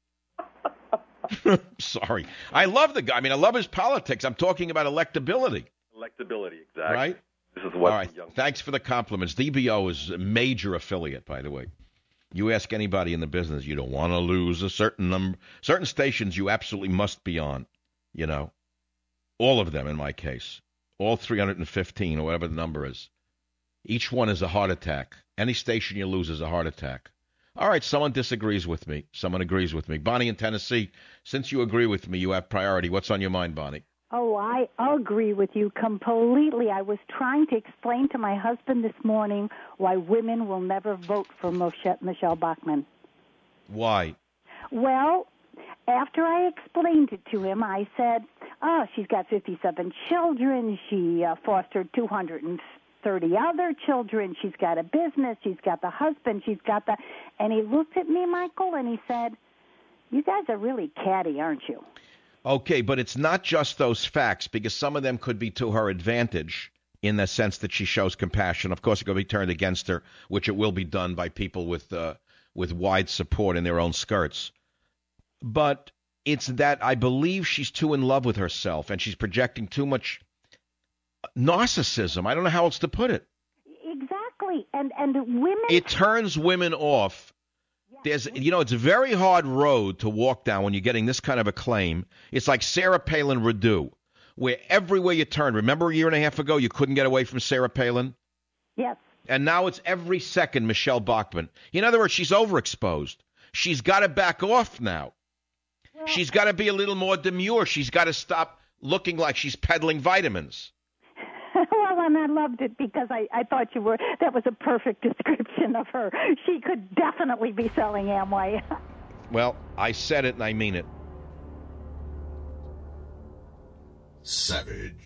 Sorry. I love the guy. I mean, I love his politics. I'm talking about electability. Electability, exactly. Right? This is what. All right. Thanks for the compliments. DBO is a major affiliate, by the way. You ask anybody in the business, you don't want to lose a certain number. Certain stations you absolutely must be on, you know. All of them, in my case. All 315 or whatever the number is. Each one is a heart attack. Any station you lose is a heart attack. All right, someone disagrees with me. Someone agrees with me. Bonnie in Tennessee, since you agree with me, you have priority. What's on your mind, Bonnie? Oh, I agree with you completely. I was trying to explain to my husband this morning why women will never vote for Michelle Bachmann. Why? Well, after I explained it to him, I said, she's got 57 children. She fostered 230 other children. She's got a business. She's got the husband. She's got the... And he looked at me, Michael, and he said, you guys are really catty, aren't you? Okay, but it's not just those facts, because some of them could be to her advantage in the sense that she shows compassion. Of course, it could be turned against her, which it will be done by people with wide support in their own skirts. But it's that I believe she's too in love with herself, and she's projecting too much narcissism. I don't know how else to put it. Exactly, and women... It turns women off. It's a very hard road to walk down when you're getting this kind of acclaim. It's like Sarah Palin Redu, where everywhere you turn, remember a year and a half ago you couldn't get away from Sarah Palin? Yes. And now it's every second Michelle Bachmann. In other words, she's overexposed. She's got to back off now. Well, she's got to be a little more demure. She's got to stop looking like she's peddling vitamins. Well, and I loved it because I thought that was a perfect description of her. She could definitely be selling Amway. Well, I said it and I mean it. Savage.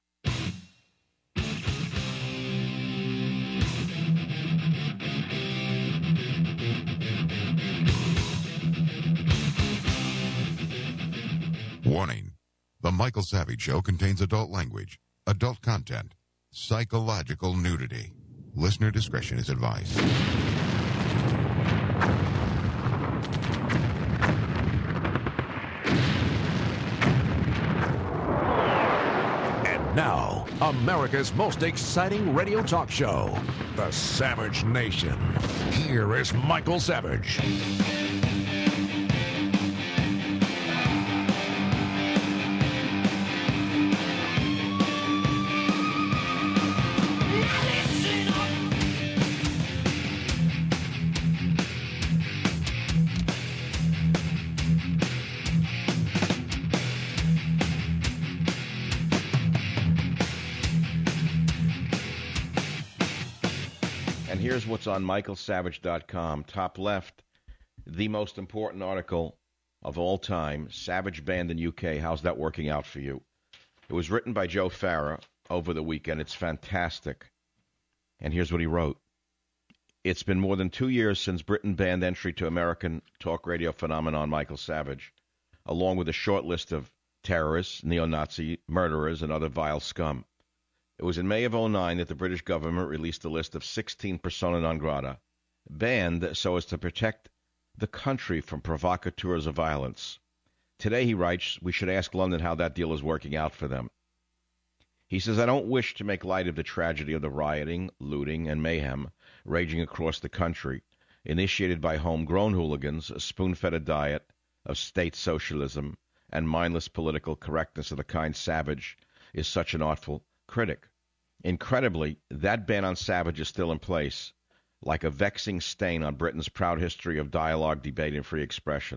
Warning. The Michael Savage Show contains adult language, adult content, psychological nudity. Listener discretion is advised. And now, America's most exciting radio talk show, The Savage Nation. Here is Michael Savage. Here's what's on michaelsavage.com. Top left, the most important article of all time, Savage banned in UK. How's that working out for you? It was written by Joe Farah over the weekend. It's fantastic. And here's what he wrote. It's been more than 2 years since Britain banned entry to American talk radio phenomenon Michael Savage, along with a short list of terrorists, neo-Nazi murderers, and other vile scum. It was in May of 2009 that the British government released a list of 16 persona non grata, banned so as to protect the country from provocateurs of violence. Today, he writes, we should ask London how that deal is working out for them. He says, I don't wish to make light of the tragedy of the rioting, looting, and mayhem raging across the country, initiated by homegrown hooligans, a spoon-fed a diet of state socialism, and mindless political correctness of the kind Savage is such an artful critic. Incredibly, that ban on Savage is still in place, like a vexing stain on Britain's proud history of dialogue, debate, and free expression.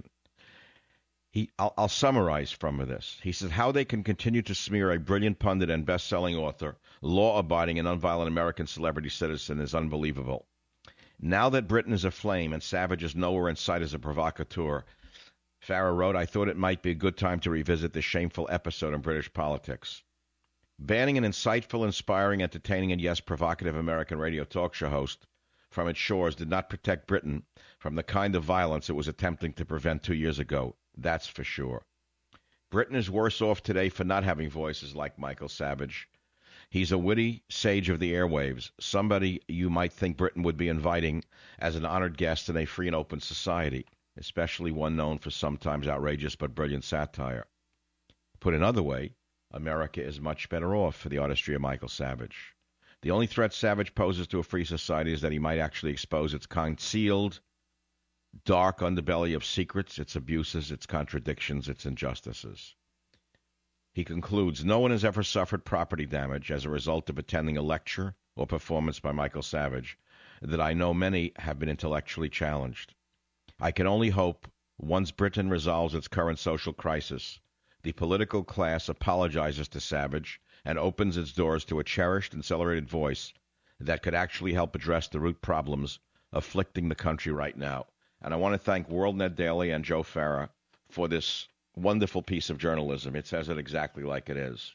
I'll summarize from this. He says, how they can continue to smear a brilliant pundit and best-selling author, law-abiding and nonviolent American celebrity citizen is unbelievable. Now that Britain is aflame and Savage is nowhere in sight as a provocateur, Farah wrote, I thought it might be a good time to revisit this shameful episode in British politics. Banning an insightful, inspiring, entertaining, and yes, provocative American radio talk show host from its shores did not protect Britain from the kind of violence it was attempting to prevent 2 years ago. That's for sure. Britain is worse off today for not having voices like Michael Savage. He's a witty sage of the airwaves, somebody you might think Britain would be inviting as an honored guest in a free and open society, especially one known for sometimes outrageous but brilliant satire. Put another way, America is much better off for the artistry of Michael Savage. The only threat Savage poses to a free society is that he might actually expose its concealed, dark underbelly of secrets, its abuses, its contradictions, its injustices. He concludes, no one has ever suffered property damage as a result of attending a lecture or performance by Michael Savage, that I know many have been intellectually challenged. I can only hope, once Britain resolves its current social crisis, the political class apologizes to Savage and opens its doors to a cherished and celebrated voice that could actually help address the root problems afflicting the country right now. And I want to thank WorldNet Daily and Joe Farah for this wonderful piece of journalism. It says it exactly like it is.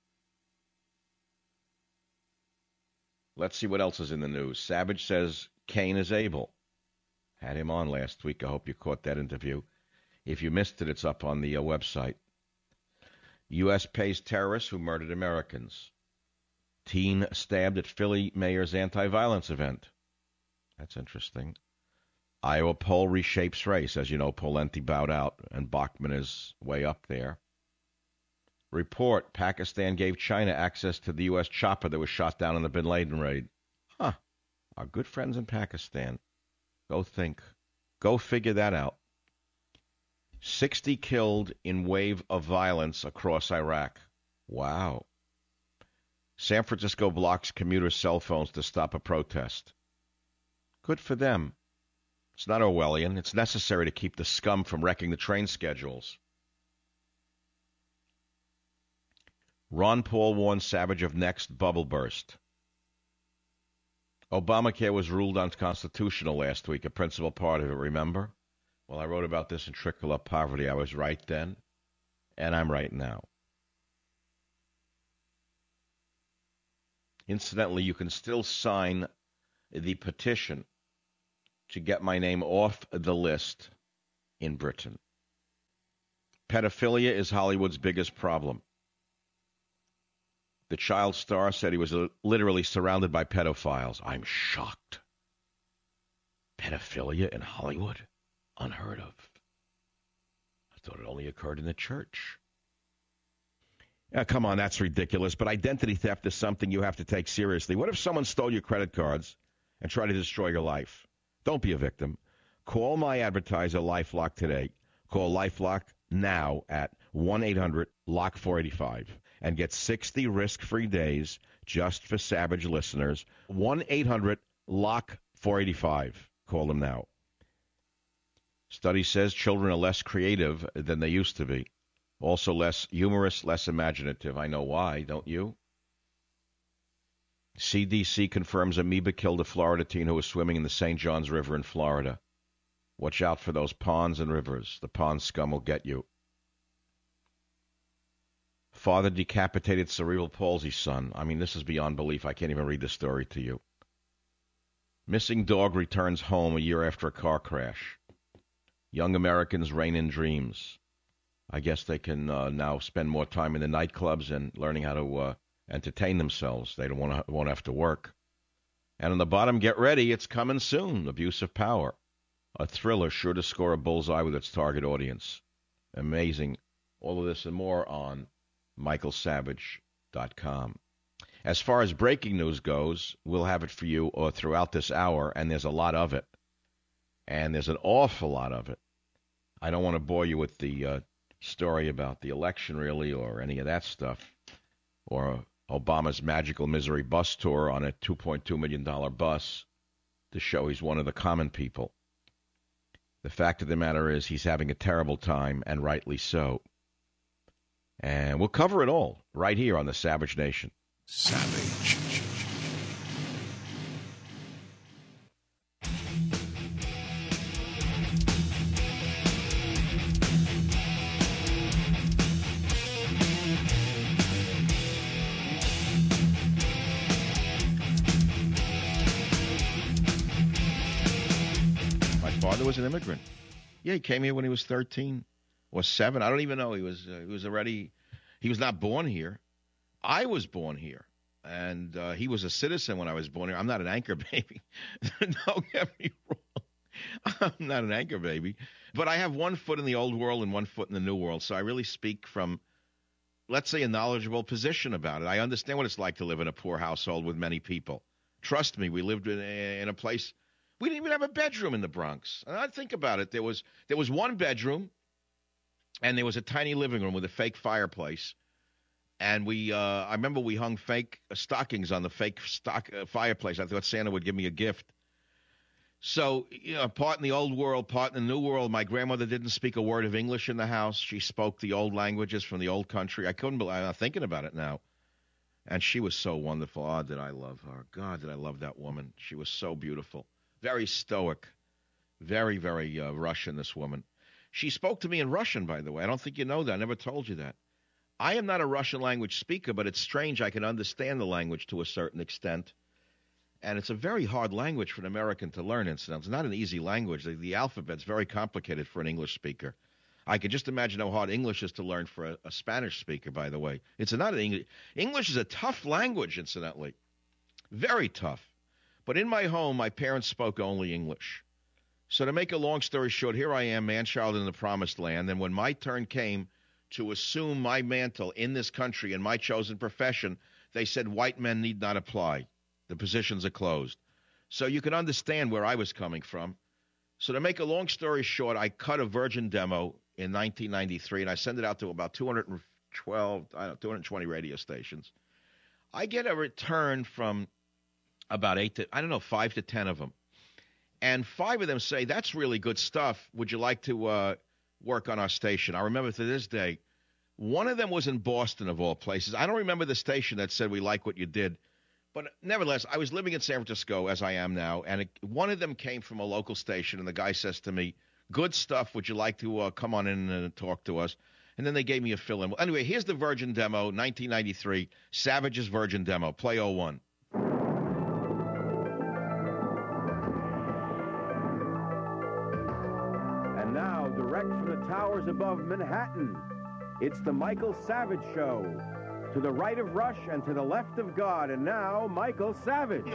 Let's see what else is in the news. Savage says Cain is able. Had him on last week. I hope you caught that interview. If you missed it, it's up on the website. U.S. pays terrorists who murdered Americans. Teen stabbed at Philly mayor's anti-violence event. That's interesting. Iowa poll reshapes race. As you know, Pawlenty bowed out, and Bachmann is way up there. Report, Pakistan gave China access to the U.S. chopper that was shot down in the Bin Laden raid. Huh. Our good friends in Pakistan. Go think. Go figure that out. 60 killed in wave of violence across Iraq. Wow. San Francisco blocks commuters' cell phones to stop a protest. Good for them. It's not Orwellian. It's necessary to keep the scum from wrecking the train schedules. Ron Paul warns Savage of next bubble burst. Obamacare was ruled unconstitutional last week, a principal part of it, remember? Well, I wrote about this in Trickle Up Poverty. I was right then, and I'm right now. Incidentally, you can still sign the petition to get my name off the list in Britain. Pedophilia is Hollywood's biggest problem. The child star said he was literally surrounded by pedophiles. I'm shocked. Pedophilia in Hollywood? Unheard of. I thought it only occurred in the church. Come on, that's ridiculous. But identity theft is something you have to take seriously. What if someone stole your credit cards and tried to destroy your life? Don't be a victim. Call my advertiser, LifeLock, today. Call LifeLock now at 1-800-LOCK-485 and get 60 risk-free days just for Savage listeners. 1-800-LOCK-485. Call them now. Study says children are less creative than they used to be. Also less humorous, less imaginative. I know why, don't you? CDC confirms amoeba killed a Florida teen who was swimming in the St. Johns River in Florida. Watch out for those ponds and rivers. The pond scum will get you. Father decapitated cerebral palsy son. I mean, this is beyond belief. I can't even read the story to you. Missing dog returns home a year after a car crash. Young Americans reign in dreams. I guess they can now spend more time in the nightclubs and learning how to entertain themselves. They won't have to work. And on the bottom, get ready. It's coming soon. Abuse of power. A thriller sure to score a bullseye with its target audience. Amazing. All of this and more on michaelsavage.com. As far as breaking news goes, we'll have it for you throughout this hour, and there's a lot of it. And there's an awful lot of it. I don't want to bore you with the story about the election, really, or any of that stuff, or Obama's magical misery bus tour on a $2.2 million bus to show he's one of the common people. The fact of the matter is he's having a terrible time, and rightly so. And we'll cover it all right here on the Savage Nation. Savage. Father was an immigrant. Yeah, he came here when he was 13 or 7. I don't even know. He was not born here. I was born here, and he was a citizen when I was born here. I'm not an anchor baby. Don't get me wrong. I'm not an anchor baby. But I have one foot in the old world and one foot in the new world, so I really speak from, let's say, a knowledgeable position about it. I understand what it's like to live in a poor household with many people. Trust me, we lived in a place. We didn't even have a bedroom in the Bronx. And I think about it. There was one bedroom, and there was a tiny living room with a fake fireplace. And I remember we hung fake stockings on the fake fireplace. I thought Santa would give me a gift. So, part in the old world, part in the new world. My grandmother didn't speak a word of English in the house. She spoke the old languages from the old country. I couldn't believe it. I'm thinking about it now. And she was so wonderful. Oh, did I love her. God, did I love that woman. She was so beautiful. Very stoic, very, very Russian, this woman. She spoke to me in Russian, by the way. I don't think you know that. I never told you that. I am not a Russian language speaker, but it's strange. I can understand the language to a certain extent. And it's a very hard language for an American to learn, incidentally. It's not an easy language. The alphabet's very complicated for an English speaker. I could just imagine how hard English is to learn for a Spanish speaker, by the way. It's not an English. English is a tough language, incidentally. Very tough. But in my home, my parents spoke only English. So to make a long story short, here I am, man-child in the promised land, and when my turn came to assume my mantle in this country in my chosen profession, they said white men need not apply. The positions are closed. So you can understand where I was coming from. So to make a long story short, I cut a Virgin demo in 1993, and I sent it out to about 220 radio stations. I get a return from about 5 to 10 of them. And 5 of them say, that's really good stuff. Would you like to work on our station? I remember to this day, one of them was in Boston, of all places. I don't remember the station that said, we like what you did. But nevertheless, I was living in San Francisco, as I am now, and one of them came from a local station, and the guy says to me, good stuff. Would you like to come on in and talk to us? And then they gave me a fill-in. Anyway, here's the Virgin demo, 1993, Savage's Virgin demo, play 01. Now, direct from the towers above Manhattan, it's the Michael Savage Show. To the right of Rush and to the left of God, and now, Michael Savage.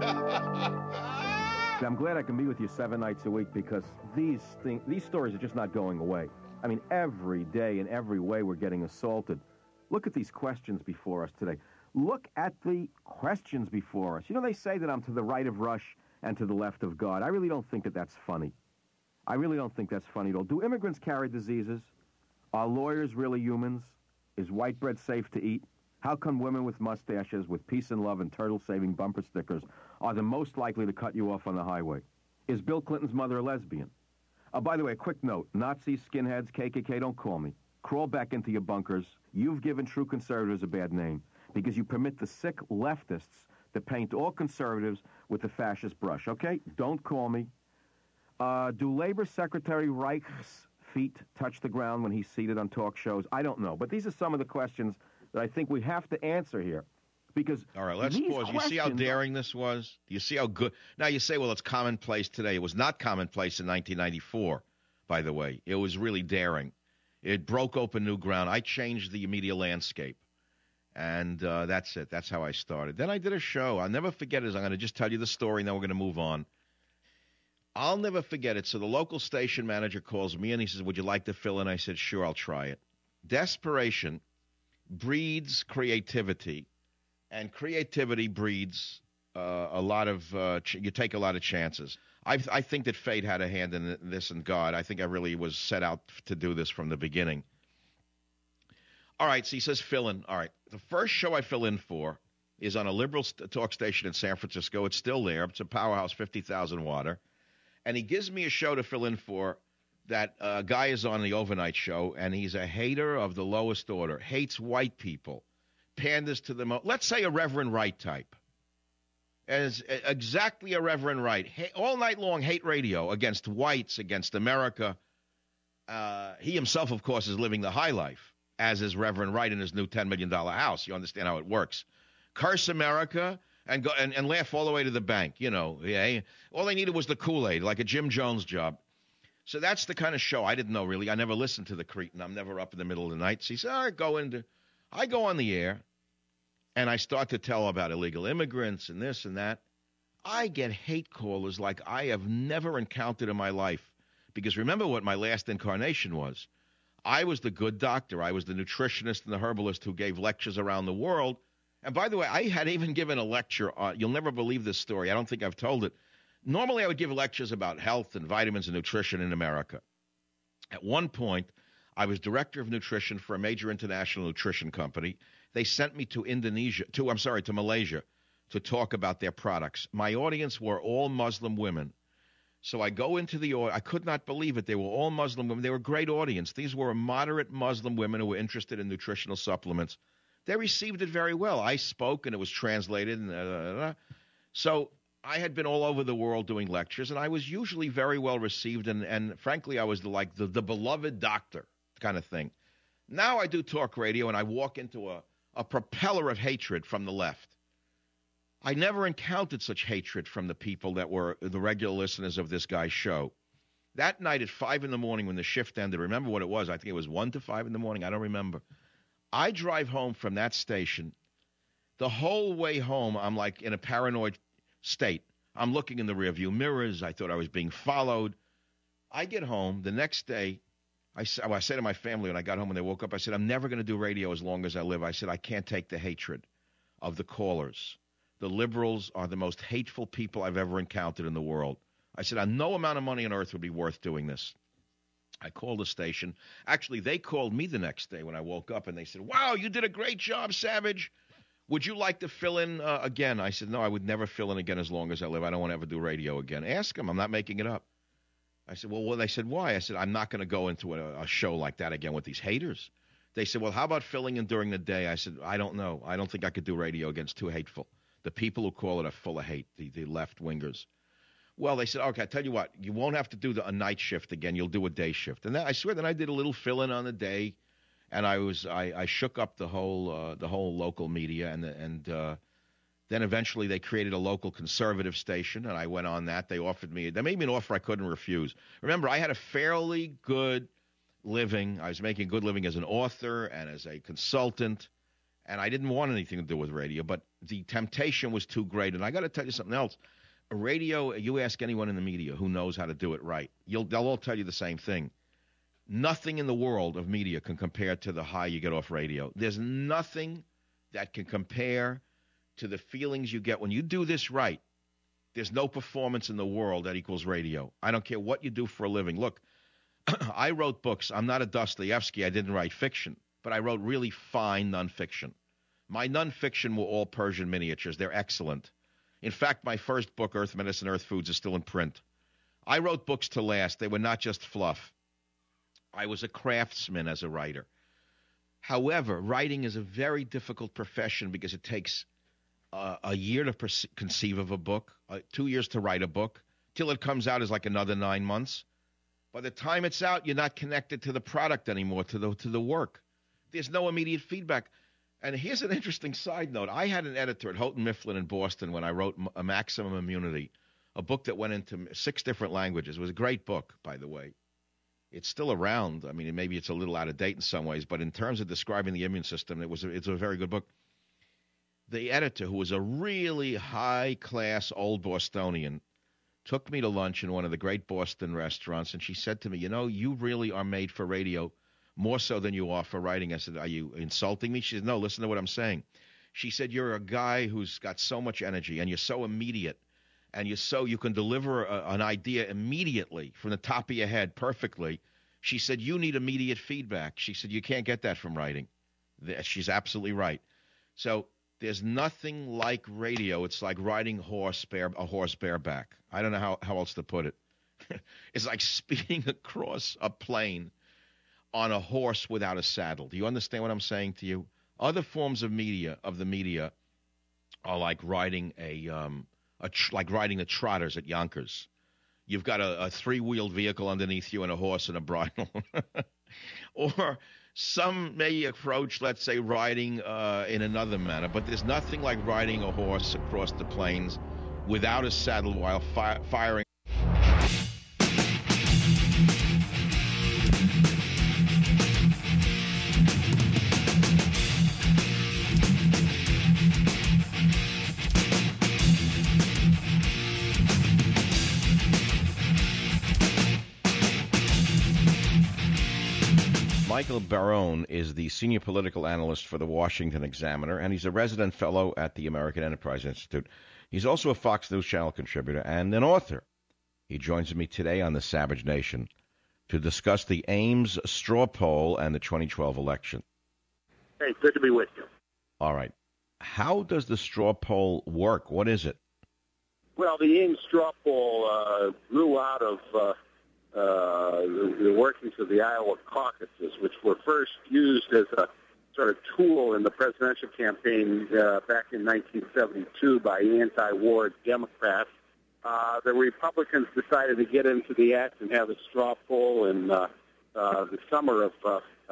I'm glad I can be with you 7 nights a week because these stories are just not going away. I mean, every day in every way we're getting assaulted. Look at these questions before us today. Look at the questions before us. You know, they say that I'm to the right of Rush and to the left of God. I really don't think that that's funny. I really don't think that's funny at all. Do immigrants carry diseases? Are lawyers really humans? Is white bread safe to eat? How come women with mustaches, with peace and love and turtle-saving bumper stickers are the most likely to cut you off on the highway? Is Bill Clinton's mother a lesbian? By the way, a quick note. Nazis, skinheads, KKK, don't call me. Crawl back into your bunkers. You've given true conservatives a bad name because you permit the sick leftists to paint all conservatives with the fascist brush, okay? Don't call me. Do Labor Secretary Reich's feet touch the ground when he's seated on talk shows? I don't know. But these are some of the questions that I think we have to answer here. Because all right, let's pause. You see how daring this was? You see how good? Now you say, well, it's commonplace today. It was not commonplace in 1994, by the way. It was really daring. It broke open new ground. I changed the media landscape. And that's it. That's how I started. Then I did a show. I'll never forget it. I'm going to just tell you the story, and then we're going to move on. I'll never forget it. So the local station manager calls me, and he says, would you like to fill in? I said, sure, I'll try it. Desperation breeds creativity, and creativity breeds a lot of you take a lot of chances. I think that fate had a hand in this, and God. I think I really was set out to do this from the beginning. All right, so he says fill in. All right, the first show I fill in for is on a liberal talk station in San Francisco. It's still there. It's a powerhouse, 50,000 water. And he gives me a show to fill in for. That guy is on the overnight show, and he's a hater of the lowest order, hates white people, panders to the let's say a Reverend Wright type. As exactly a Reverend Wright. All night long, hate radio against whites, against America. He himself, of course, is living the high life, as is Reverend Wright in his new $10 million house. You understand how it works. Curse America and go and laugh all the way to the bank. You know, yeah. All they needed was the Kool-Aid, like a Jim Jones job. So that's the kind of show. I didn't know, really. I never listened to the Cretin. I'm never up in the middle of the night. So he said, all right, I go on the air, and I start to tell about illegal immigrants and this and that. I get hate callers like I have never encountered in my life. Because remember what my last incarnation was. I was the good doctor. I was the nutritionist and the herbalist who gave lectures around the world. And by the way, I had even given a lecture on, you'll never believe this story. I don't think I've told it. Normally, I would give lectures about health and vitamins and nutrition in America. At one point, I was director of nutrition for a major international nutrition company. They sent me to to Malaysia to talk about their products. My audience were all Muslim women. So I go into the audience. I could not believe it. They were all Muslim women. They were a great audience. These were moderate Muslim women who were interested in nutritional supplements. They received it very well. I spoke, and it was translated. So I had been all over the world doing lectures, and I was usually very well received, and frankly, I was the beloved doctor kind of thing. Now I do talk radio, and I walk into a propeller of hatred from the left. I never encountered such hatred from the people that were the regular listeners of this guy's show. That night at 5 in the morning when the shift ended, remember what it was? I think it was 1 to 5 in the morning. I don't remember. I drive home from that station. The whole way home, I'm like in a paranoid state. I'm looking in the rearview mirrors. I thought I was being followed. I get home. The next day, I say to my family when I got home when they woke up, I said, I'm never going to do radio as long as I live. I said, I can't take the hatred of the callers. The liberals are the most hateful people I've ever encountered in the world. I said, no amount of money on earth would be worth doing this. I called the station. Actually, they called me the next day when I woke up, and they said, wow, you did a great job, Savage. Would you like to fill in again? I said, no, I would never fill in again as long as I live. I don't want to ever do radio again. Ask them. I'm not making it up. I said, well, they said, why? I said, I'm not going to go into a show like that again with these haters. They said, well, how about filling in during the day? I said, I don't know. I don't think I could do radio again. It's too hateful. The people who call it are full of hate, the left-wingers. Well, they said, okay, I tell you what, you won't have to do a night shift again. You'll do a day shift. And I swear that I did a little fill-in on the day. And I shook up the whole local media, and then eventually they created a local conservative station, and I went on that. They made me an offer I couldn't refuse. Remember, I had a fairly good living. I was making a good living as an author and as a consultant, and I didn't want anything to do with radio, but the temptation was too great. And I got to tell you something else. Radio, you ask anyone in the media who knows how to do it right, they'll all tell you the same thing. Nothing in the world of media can compare to the high you get off radio. There's nothing that can compare to the feelings you get when you do this right. There's no performance in the world that equals radio. I don't care what you do for a living. Look, I wrote books. I'm not a Dostoevsky. I didn't write fiction, but I wrote really fine nonfiction. My nonfiction were all Persian miniatures. They're excellent. In fact, my first book, Earth Medicine, Earth Foods, is still in print. I wrote books to last. They were not just fluff. I was a craftsman as a writer. However, writing is a very difficult profession because it takes a year to conceive of a book, 2 years to write a book, till it comes out is like another 9 months. By the time it's out, you're not connected to the product anymore, to the work. There's no immediate feedback. And here's an interesting side note. I had an editor at Houghton Mifflin in Boston when I wrote A Maximum Immunity, a book that went into 6 different languages. It was a great book, by the way. It's still around. I mean, maybe it's a little out of date in some ways, but in terms of describing the immune system, it's a very good book. The editor, who was a really high-class old Bostonian, took me to lunch in one of the great Boston restaurants, and she said to me, you really are made for radio more so than you are for writing. I said, are you insulting me? She said, no, listen to what I'm saying. She said, you're a guy who's got so much energy, and you're so immediate, and you can deliver an idea immediately from the top of your head perfectly. She said, you need immediate feedback. She said, you can't get that from writing. She's absolutely right. So there's nothing like radio. It's like riding a horse bareback. I don't know how else to put it. It's like speeding across a plain on a horse without a saddle. Do you understand what I'm saying to you? Other forms of media are like riding riding the trotters at Yonkers. You've got a 3-wheeled vehicle underneath you and a horse and a bridle. Or some may approach, let's say, riding in another manner. But there's nothing like riding a horse across the plains without a saddle while firing. Michael Barone is the senior political analyst for the Washington Examiner, and he's a resident fellow at the American Enterprise Institute. He's also a Fox News Channel contributor and an author. He joins me today on the Savage Nation to discuss the Ames straw poll and the 2012 election. Hey, good to be with you. All right. How does the straw poll work? What is it? Well, the Ames straw poll grew out of the workings of the Iowa caucuses, which were first used as a sort of tool in the presidential campaign back in 1972 by anti-war Democrats. The Republicans decided to get into the act and have a straw poll in the summer of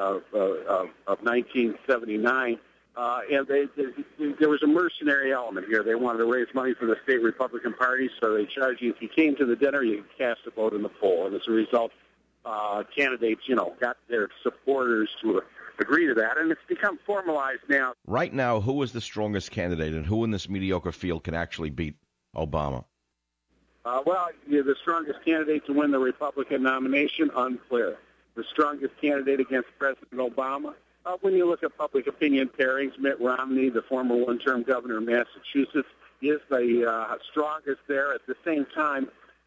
1979. And there was a mercenary element here. They wanted to raise money for the state Republican Party, so they charged you if you came to the dinner, you could cast a vote in the poll. And as a result, candidates, got their supporters to agree to that, and it's become formalized now. Right now, who is the strongest candidate, and who in this mediocre field can actually beat Obama? The strongest candidate to win the Republican nomination, unclear. The strongest candidate against President Obama, when you look at public opinion pairings, Mitt Romney, the former one-term governor of Massachusetts, is the strongest there. At the same time,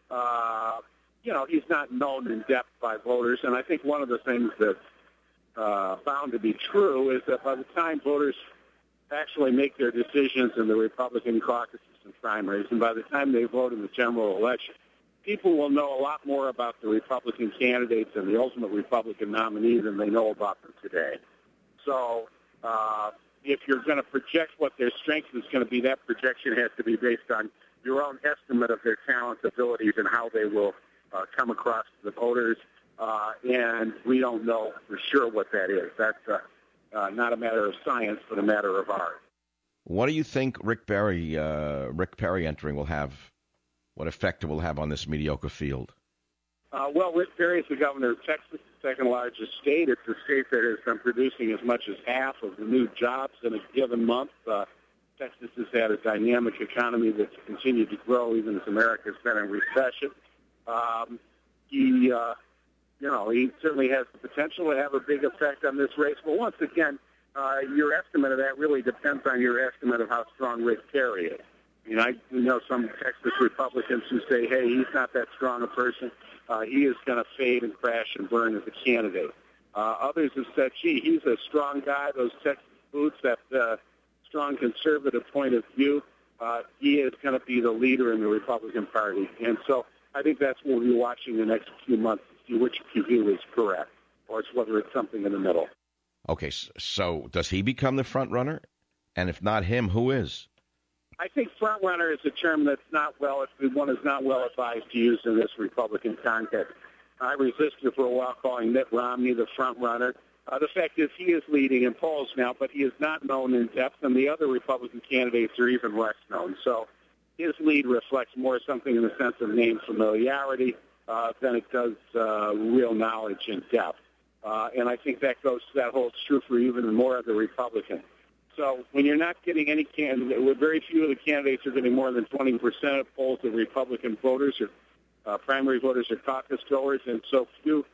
he's not known in depth by voters. And I think one of the things that's found to be true is that by the time voters actually make their decisions in the Republican caucuses and primaries, and by the time they vote in the general election, people will know a lot more about the Republican candidates and the ultimate Republican nominee than they know about them today. So if you're going to project what their strength is going to be, that projection has to be based on your own estimate of their talents, abilities, and how they will come across to the voters. And we don't know for sure what that is. That's not a matter of science, but a matter of art. What do you think Rick Perry entering will have? What effect it will have on this mediocre field? Rick Perry is the governor of Texas, the second largest state. It's a state that has been producing as much as half of the new jobs in a given month. Texas has had a dynamic economy that's continued to grow even as America's been in recession. He he certainly has the potential to have a big effect on this race. But once again, your estimate of that really depends on your estimate of how strong Rick Perry is. I know some Texas Republicans who say, hey, he's not that strong a person. He is going to fade and crash and burn as a candidate. Others have said, gee, he's a strong guy. Those Texas boots, that strong conservative point of view, he is going to be the leader in the Republican Party. And so I think that's what we'll be watching the next few months to see which view is correct, or it's whether it's something in the middle. Okay, so does he become the front runner? And if not him, who is? I think front runner is a term that's one is not well advised to use in this Republican context. I resisted for a while calling Mitt Romney the front runner. The fact is he is leading in polls now, but he is not known in depth, and the other Republican candidates are even less known. So his lead reflects more something in the sense of name familiarity than it does real knowledge and depth. And I think that holds true for even more of the Republicans. So when you're not getting any candidate, very few of the candidates are getting more than 20% of polls of Republican voters or primary voters or caucus goers, and so few,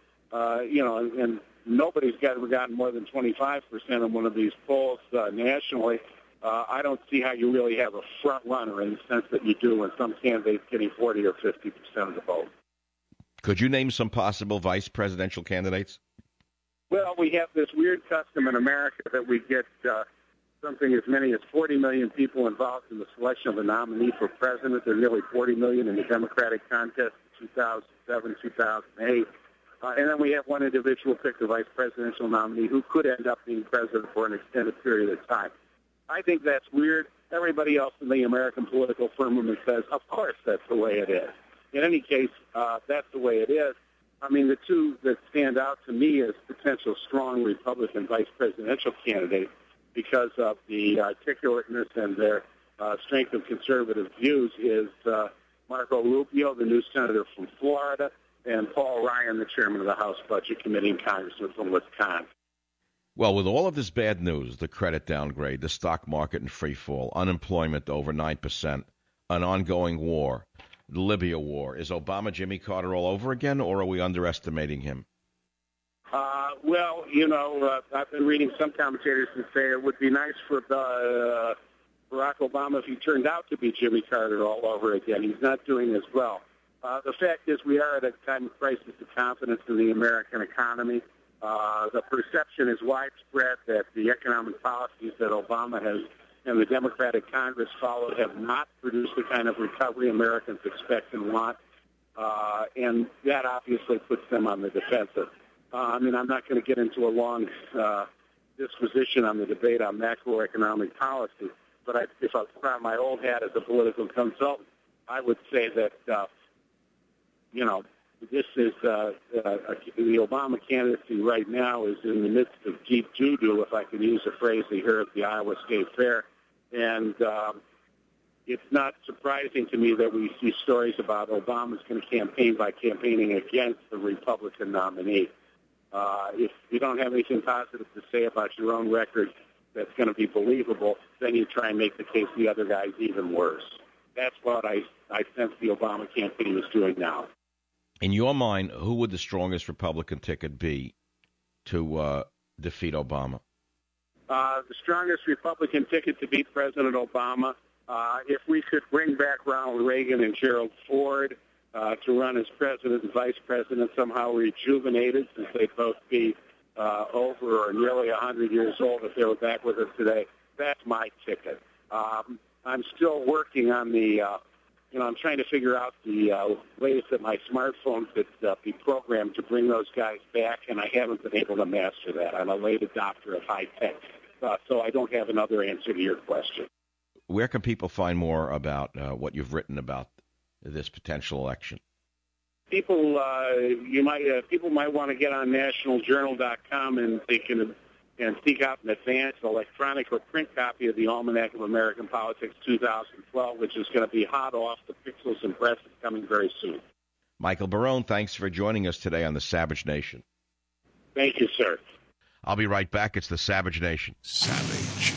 and nobody's ever gotten more than 25% of one of these polls nationally. I don't see how you really have a front runner in the sense that you do when some candidates getting 40 or 50% of the vote. Could you name some possible vice presidential candidates? Well, we have this weird custom in America that we get something as many as 40 million people involved in the selection of a nominee for president. There are nearly 40 million in the Democratic contest in 2007, 2008. And then we have one individual pick the vice presidential nominee who could end up being president for an extended period of time. I think that's weird. Everybody else in the American political firmament says, of course, that's the way it is. In any case, that's the way it is. I mean, the two that stand out to me as potential strong Republican vice presidential candidates because of the articulateness and their strength of conservative views is Marco Rubio, the new senator from Florida, and Paul Ryan, the chairman of the House Budget Committee and congressman from Wisconsin. Well, with all of this bad news, the credit downgrade, the stock market in free fall, unemployment over 9%, an ongoing war, the Libya war, is Obama Jimmy Carter all over again, or are we underestimating him? Well, I've been reading some commentators who say it would be nice for Barack Obama if he turned out to be Jimmy Carter all over again. He's not doing as well. The fact is we are at a time of crisis of confidence in the American economy. The perception is widespread that the economic policies that Obama has and the Democratic Congress followed have not produced the kind of recovery Americans expect and want, and that obviously puts them on the defensive. I'm not going to get into a long disposition on the debate on macroeconomic policy, but if I put on my old hat as a political consultant, I would say that, this is the Obama candidacy right now is in the midst of deep doo-doo, if I can use a phrase they hear at the Iowa State Fair. And it's not surprising to me that we see stories about Obama's going to campaign by campaigning against the Republican nominee. If you don't have anything positive to say about your own record that's going to be believable, then you try and make the case the other guy's even worse. That's what I sense the Obama campaign is doing now. In your mind, who would the strongest Republican ticket be to defeat Obama? The strongest Republican ticket to beat President Obama, if we could bring back Ronald Reagan and Gerald Ford to run as president and vice president, somehow rejuvenated, since they'd both be over or nearly 100 years old if they were back with us today, that's my ticket. I'm still working on the, I'm trying to figure out the ways that my smartphone could be programmed to bring those guys back, and I haven't been able to master that. I'm a late adopter of high tech, so I don't have another answer to your question. Where can people find more about what you've written about this potential election? People might want to get on nationaljournal.com and they can seek out in advance an electronic or print copy of the Almanac of American Politics 2012, which is going to be hot off the pixels and press. It's coming very soon. Michael Barone, thanks for joining us today on the Savage Nation. Thank you, sir. I'll be right back. It's the Savage Nation. Savage.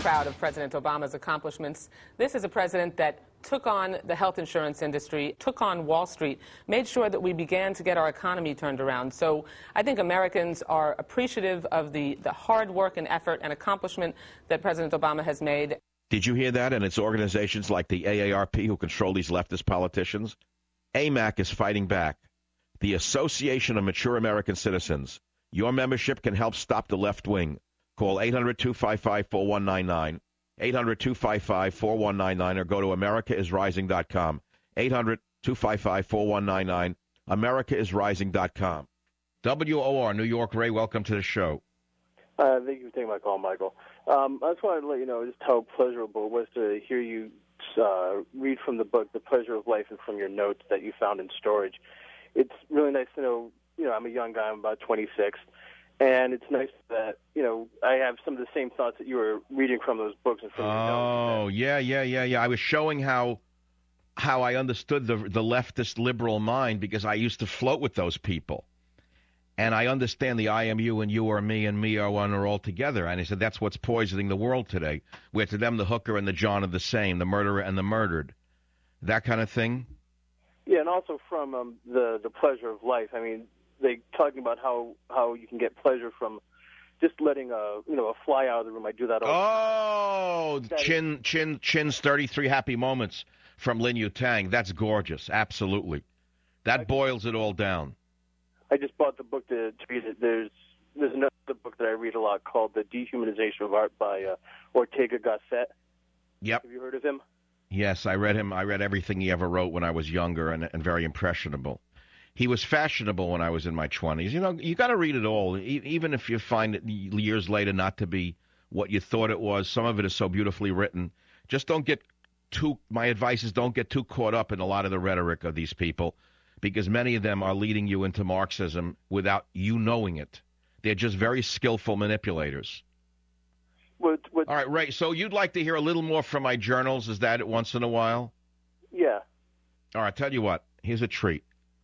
proud of President Obama's accomplishments. This is a president that took on the health insurance industry, took on Wall Street, made sure that we began to get our economy turned around. So I think Americans are appreciative of the hard work and effort and accomplishment that President Obama has made. Did you hear that? And it's organizations like the AARP who control these leftist politicians. AMAC is fighting back. The Association of Mature American Citizens. Your membership can help stop the left wing. Call 800-255-4199, 800-255-4199, or go to americaisrising.com, 800-255-4199, americaisrising.com. WOR, New York. Ray, welcome to the show. Thank you for taking my call, Michael. I just wanted to let you know just how pleasurable it was to hear you read from the book, The Pleasure of Life, and from your notes that you found in storage. It's really nice to know, I'm a young guy, I'm about 26, and it's nice that, I have some of the same thoughts that you were reading from those books and from your notes. Oh, yeah. I was showing how I understood the leftist liberal mind because I used to float with those people. And I understand the I am you and you are me and me are one are all together. And I said that's what's poisoning the world today, where to them the hooker and the John are the same, the murderer and the murdered. That kind of thing? Yeah, and also from the pleasure of life. I mean, they talking about how you can get pleasure from just letting a fly out of the room. I do that all the time. Chin's 33 Happy Moments from Lin Yu Tang. That's gorgeous. Absolutely. That boils it all down. I just bought the book to read it. There's another book that I read a lot called The Dehumanization of Art by Ortega Gasset. Yep. Have you heard of him? Yes, I read him. I read everything he ever wrote when I was younger and very impressionable. He was fashionable when I was in my 20s. You got to read it all, even if you find it years later not to be what you thought it was. Some of it is so beautifully written. Just don't get my advice is don't get too caught up in a lot of the rhetoric of these people, because many of them are leading you into Marxism without you knowing it. They're just very skillful manipulators. All right, Ray, so you'd like to hear a little more from my journals, is that it, once in a while? Yeah. All right, tell you what, here's a treat.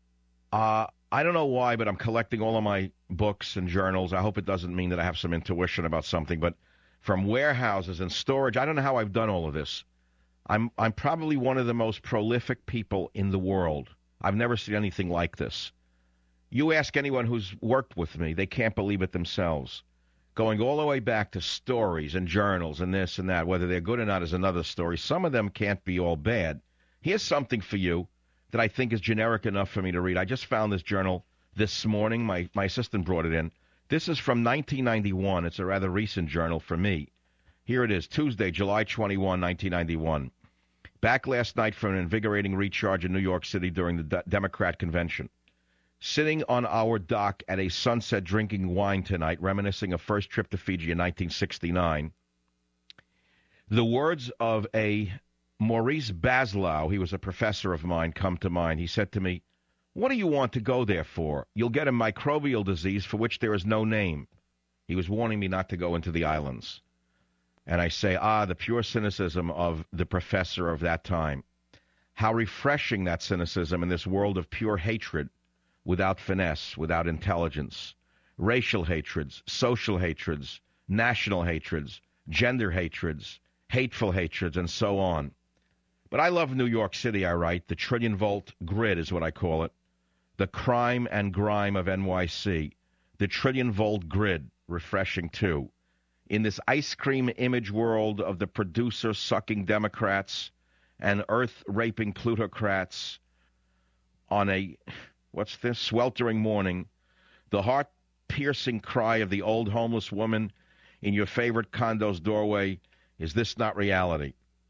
I don't know why, but I'm collecting all of my books and journals. I hope it doesn't mean that I have some intuition about something, but from warehouses and storage, I don't know how I've done all of this. I'm probably one of the most prolific people in the world. I've never seen anything like this. You ask anyone who's worked with me, they can't believe it themselves. Going all the way back to stories and journals and this and that, whether they're good or not is another story. Some of them can't be all bad. Here's something for you that I think is generic enough for me to read. I just found this journal this morning. My assistant brought it in. This is from 1991. It's a rather recent journal for me. Here it is, Tuesday, July 21, 1991. Back last night from an invigorating recharge in New York City during the Democrat convention. Sitting on our dock at a sunset drinking wine tonight, reminiscing a first trip to Fiji in 1969. The words of a Maurice Baslow, he was a professor of mine, come to mind. He said to me, "What do you want to go there for? You'll get a microbial disease for which there is no name." He was warning me not to go into the islands. And I say, the pure cynicism of the professor of that time. How refreshing that cynicism in this world of pure hatred, without finesse, without intelligence. Racial hatreds, social hatreds, national hatreds, gender hatreds, hateful hatreds, and so on. But I love New York City, I write. The trillion-volt grid is what I call it. The crime and grime of NYC. The trillion-volt grid, refreshing too. In this ice cream image world of the producer-sucking Democrats and earth-raping plutocrats on a, sweltering morning, the heart-piercing cry of the old homeless woman in your favorite condo's doorway, is this not reality?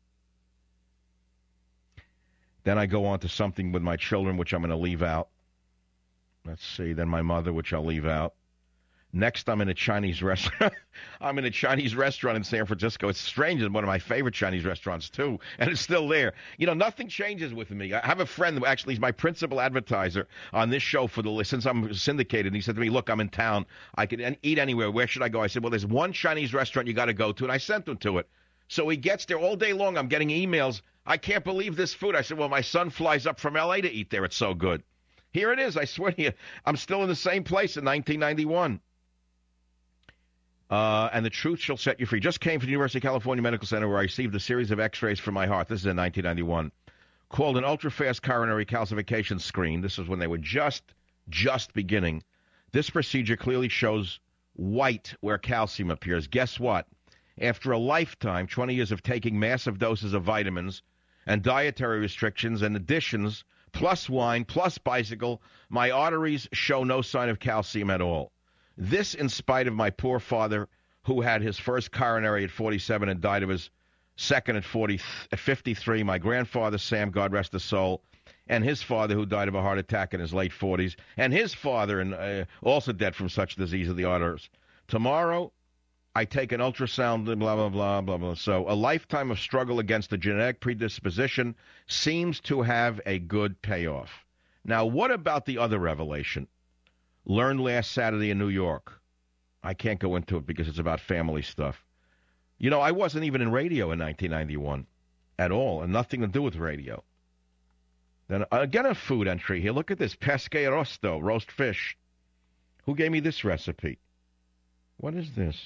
Then I go on to something with my children, which I'm going to leave out. Let's see, then my mother, which I'll leave out. Next, I'm in a Chinese restaurant. I'm in a Chinese restaurant in San Francisco. It's strange. It's one of my favorite Chinese restaurants, too, and it's still there. Nothing changes with me. I have a friend who actually is my principal advertiser on this show since I'm syndicated, and he said to me, look, I'm in town. I can eat anywhere. Where should I go? I said, well, there's one Chinese restaurant you got to go to, and I sent him to it. So he gets there all day long. I'm getting emails. I can't believe this food. I said, well, my son flies up from L.A. to eat there. It's so good. Here it is. I swear to you, I'm still in the same place in 1991. And the truth shall set you free. Just came from the University of California Medical Center where I received a series of x-rays from my heart. This is in 1991. Called an ultra-fast coronary calcification screen. This is when they were just beginning. This procedure clearly shows white where calcium appears. Guess what? After a lifetime, 20 years of taking massive doses of vitamins and dietary restrictions and additions, plus wine, plus bicycle, my arteries show no sign of calcium at all. This in spite of my poor father, who had his first coronary at 47 and died of his second at 53, my grandfather, Sam, God rest his soul, and his father, who died of a heart attack in his late 40s, and his father, and also dead from such disease of the arteries. Tomorrow, I take an ultrasound, blah, blah, blah, blah, blah. So a lifetime of struggle against a genetic predisposition seems to have a good payoff. Now, what about the other revelation? Learned last Saturday in New York. I can't go into it because it's about family stuff. You know, I wasn't even in radio in 1991 at all, and nothing to do with radio. Then again, a food entry here. Look at this, pesce rosto, roast fish. Who gave me this recipe? What is this?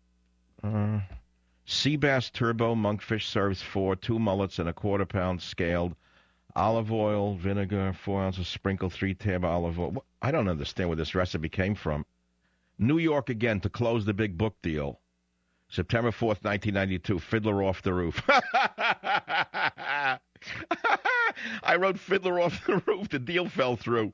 Sea bass turbo monkfish serves 4, 2 mullets and a quarter-pound scaled, olive oil, vinegar, 4 ounces, sprinkle 3 tab olive oil. I don't understand where this recipe came from. New York again to close the big book deal. September 4th, 1992, Fiddler Off the Roof. I wrote Fiddler Off the Roof. The deal fell through.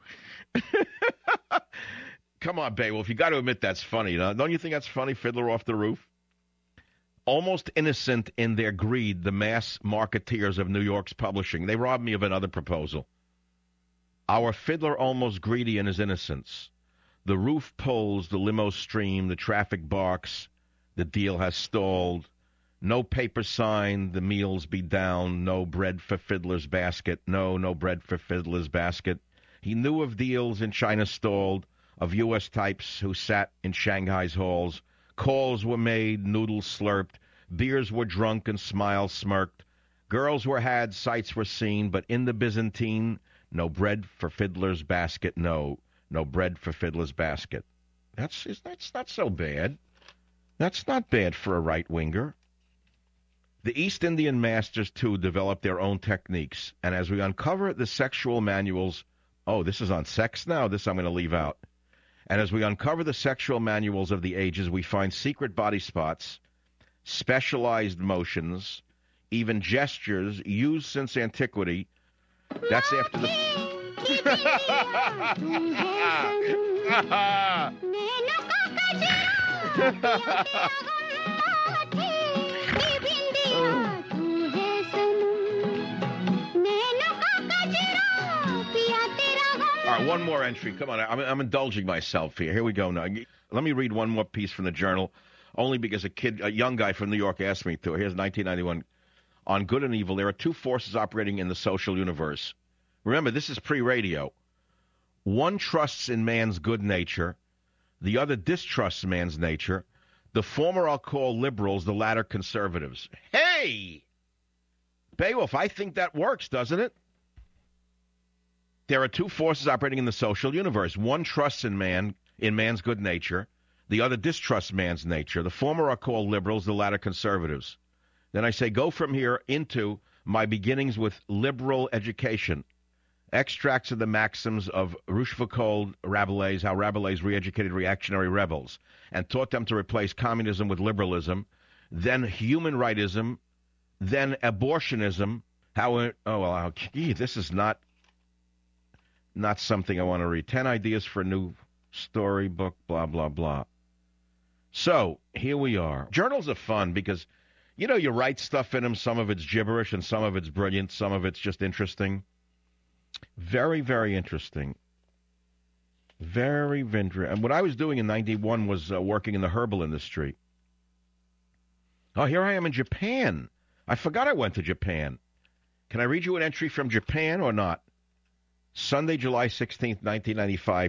Come on, Beowulf. You got to admit that's funny. Don't you think that's funny, Fiddler Off the Roof? Almost innocent in their greed, the mass marketeers of New York's publishing. They robbed me of another proposal. Our fiddler almost greedy in his innocence. The roof pulls, the limo stream, the traffic barks. The deal has stalled. No paper sign, the meals be down. No bread for fiddler's basket. No bread for fiddler's basket. He knew of deals in China stalled, of U.S. types who sat in Shanghai's halls. Calls were made, noodles slurped, beers were drunk and smiles smirked. Girls were had, sights were seen, but in the Byzantine, no bread for fiddler's basket, no bread for fiddler's basket. That's not so bad. That's not bad for a right-winger. The East Indian masters, too, developed their own techniques, and as we uncover the sexual manuals, this is on sex now, this I'm going to leave out. And as we uncover the sexual manuals of the ages, we find secret body spots, specialized motions, even gestures used since antiquity. That's after the... All right, one more entry. Come on, I'm indulging myself here. Here we go now. Let me read one more piece from the Journal, only because a young guy from New York asked me to. Here's 1991. On Good and Evil, there are two forces operating in the social universe. Remember, this is pre-radio. One trusts in man's good nature. The other distrusts man's nature. The former I'll call liberals, the latter conservatives. Hey! Beowulf, I think that works, doesn't it? There are two forces operating in the social universe. One trusts in man's good nature. The other distrusts man's nature. The former are called liberals, the latter conservatives. Then I say, go from here into my beginnings with liberal education. Extracts of the maxims of Rochefoucauld, Rabelais, how Rabelais re-educated reactionary rebels and taught them to replace communism with liberalism, then human rightism, then abortionism. This is not something I want to read. 10 ideas for a new storybook, blah, blah, blah. So, here we are. Journals are fun because, you write stuff in them. Some of it's gibberish and some of it's brilliant. Some of it's just interesting. Very, very interesting. Very, very. And what I was doing in 91 was working in the herbal industry. Oh, here I am in Japan. I forgot I went to Japan. Can I read you an entry from Japan or not? Sunday, July 16th, 1995.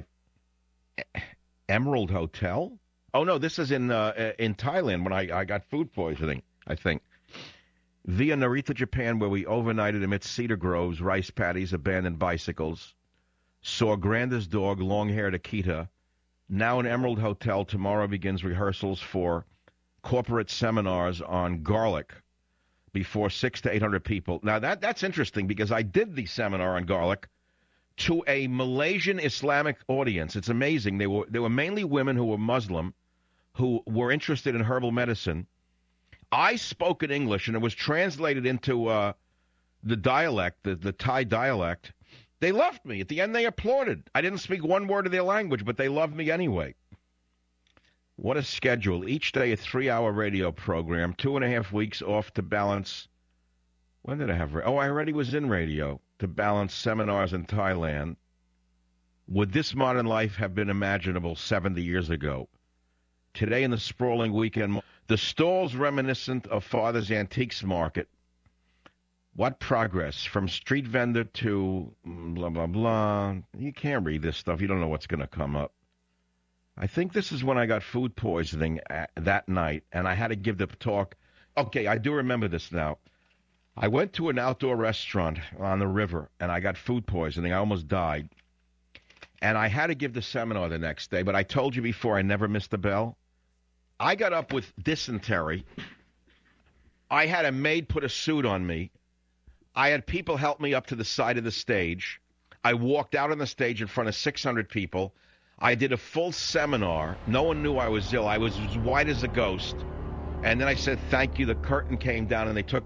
Emerald Hotel? Oh, no, this is in Thailand when I got food poisoning, I think. Via Narita, Japan, where we overnighted amidst cedar groves, rice paddies, abandoned bicycles. Saw Granda's dog, long-haired Akita, now in Emerald Hotel. Tomorrow begins rehearsals for corporate seminars on garlic before 600 to 800 people. Now, that's interesting because I did the seminar on garlic to a Malaysian Islamic audience. It's amazing. They were mainly women who were Muslim, who were interested in herbal medicine. I spoke in English, and it was translated into the dialect, the Thai dialect. They loved me. At the end, they applauded. I didn't speak one word of their language, but they loved me anyway. What a schedule. Each day a 3-hour radio program, 2.5 weeks off to balance. When did I have? I already was in radio to balance seminars in Thailand. Would this modern life have been imaginable 70 years ago? Today in the sprawling weekend, the stalls reminiscent of Father's Antiques Market. What progress from street vendor to blah, blah, blah. You can't read this stuff. You don't know what's going to come up. I think this is when I got food poisoning that night, and I had to give the talk. Okay, I do remember this now. I went to an outdoor restaurant on the river, and I got food poisoning. I almost died. And I had to give the seminar the next day, but I told you before I never missed a bell. I got up with dysentery. I had a maid put a suit on me. I had people help me up to the side of the stage. I walked out on the stage in front of 600 people. I did a full seminar. No one knew I was ill. I was as white as a ghost. And then I said, thank you. The curtain came down, and they took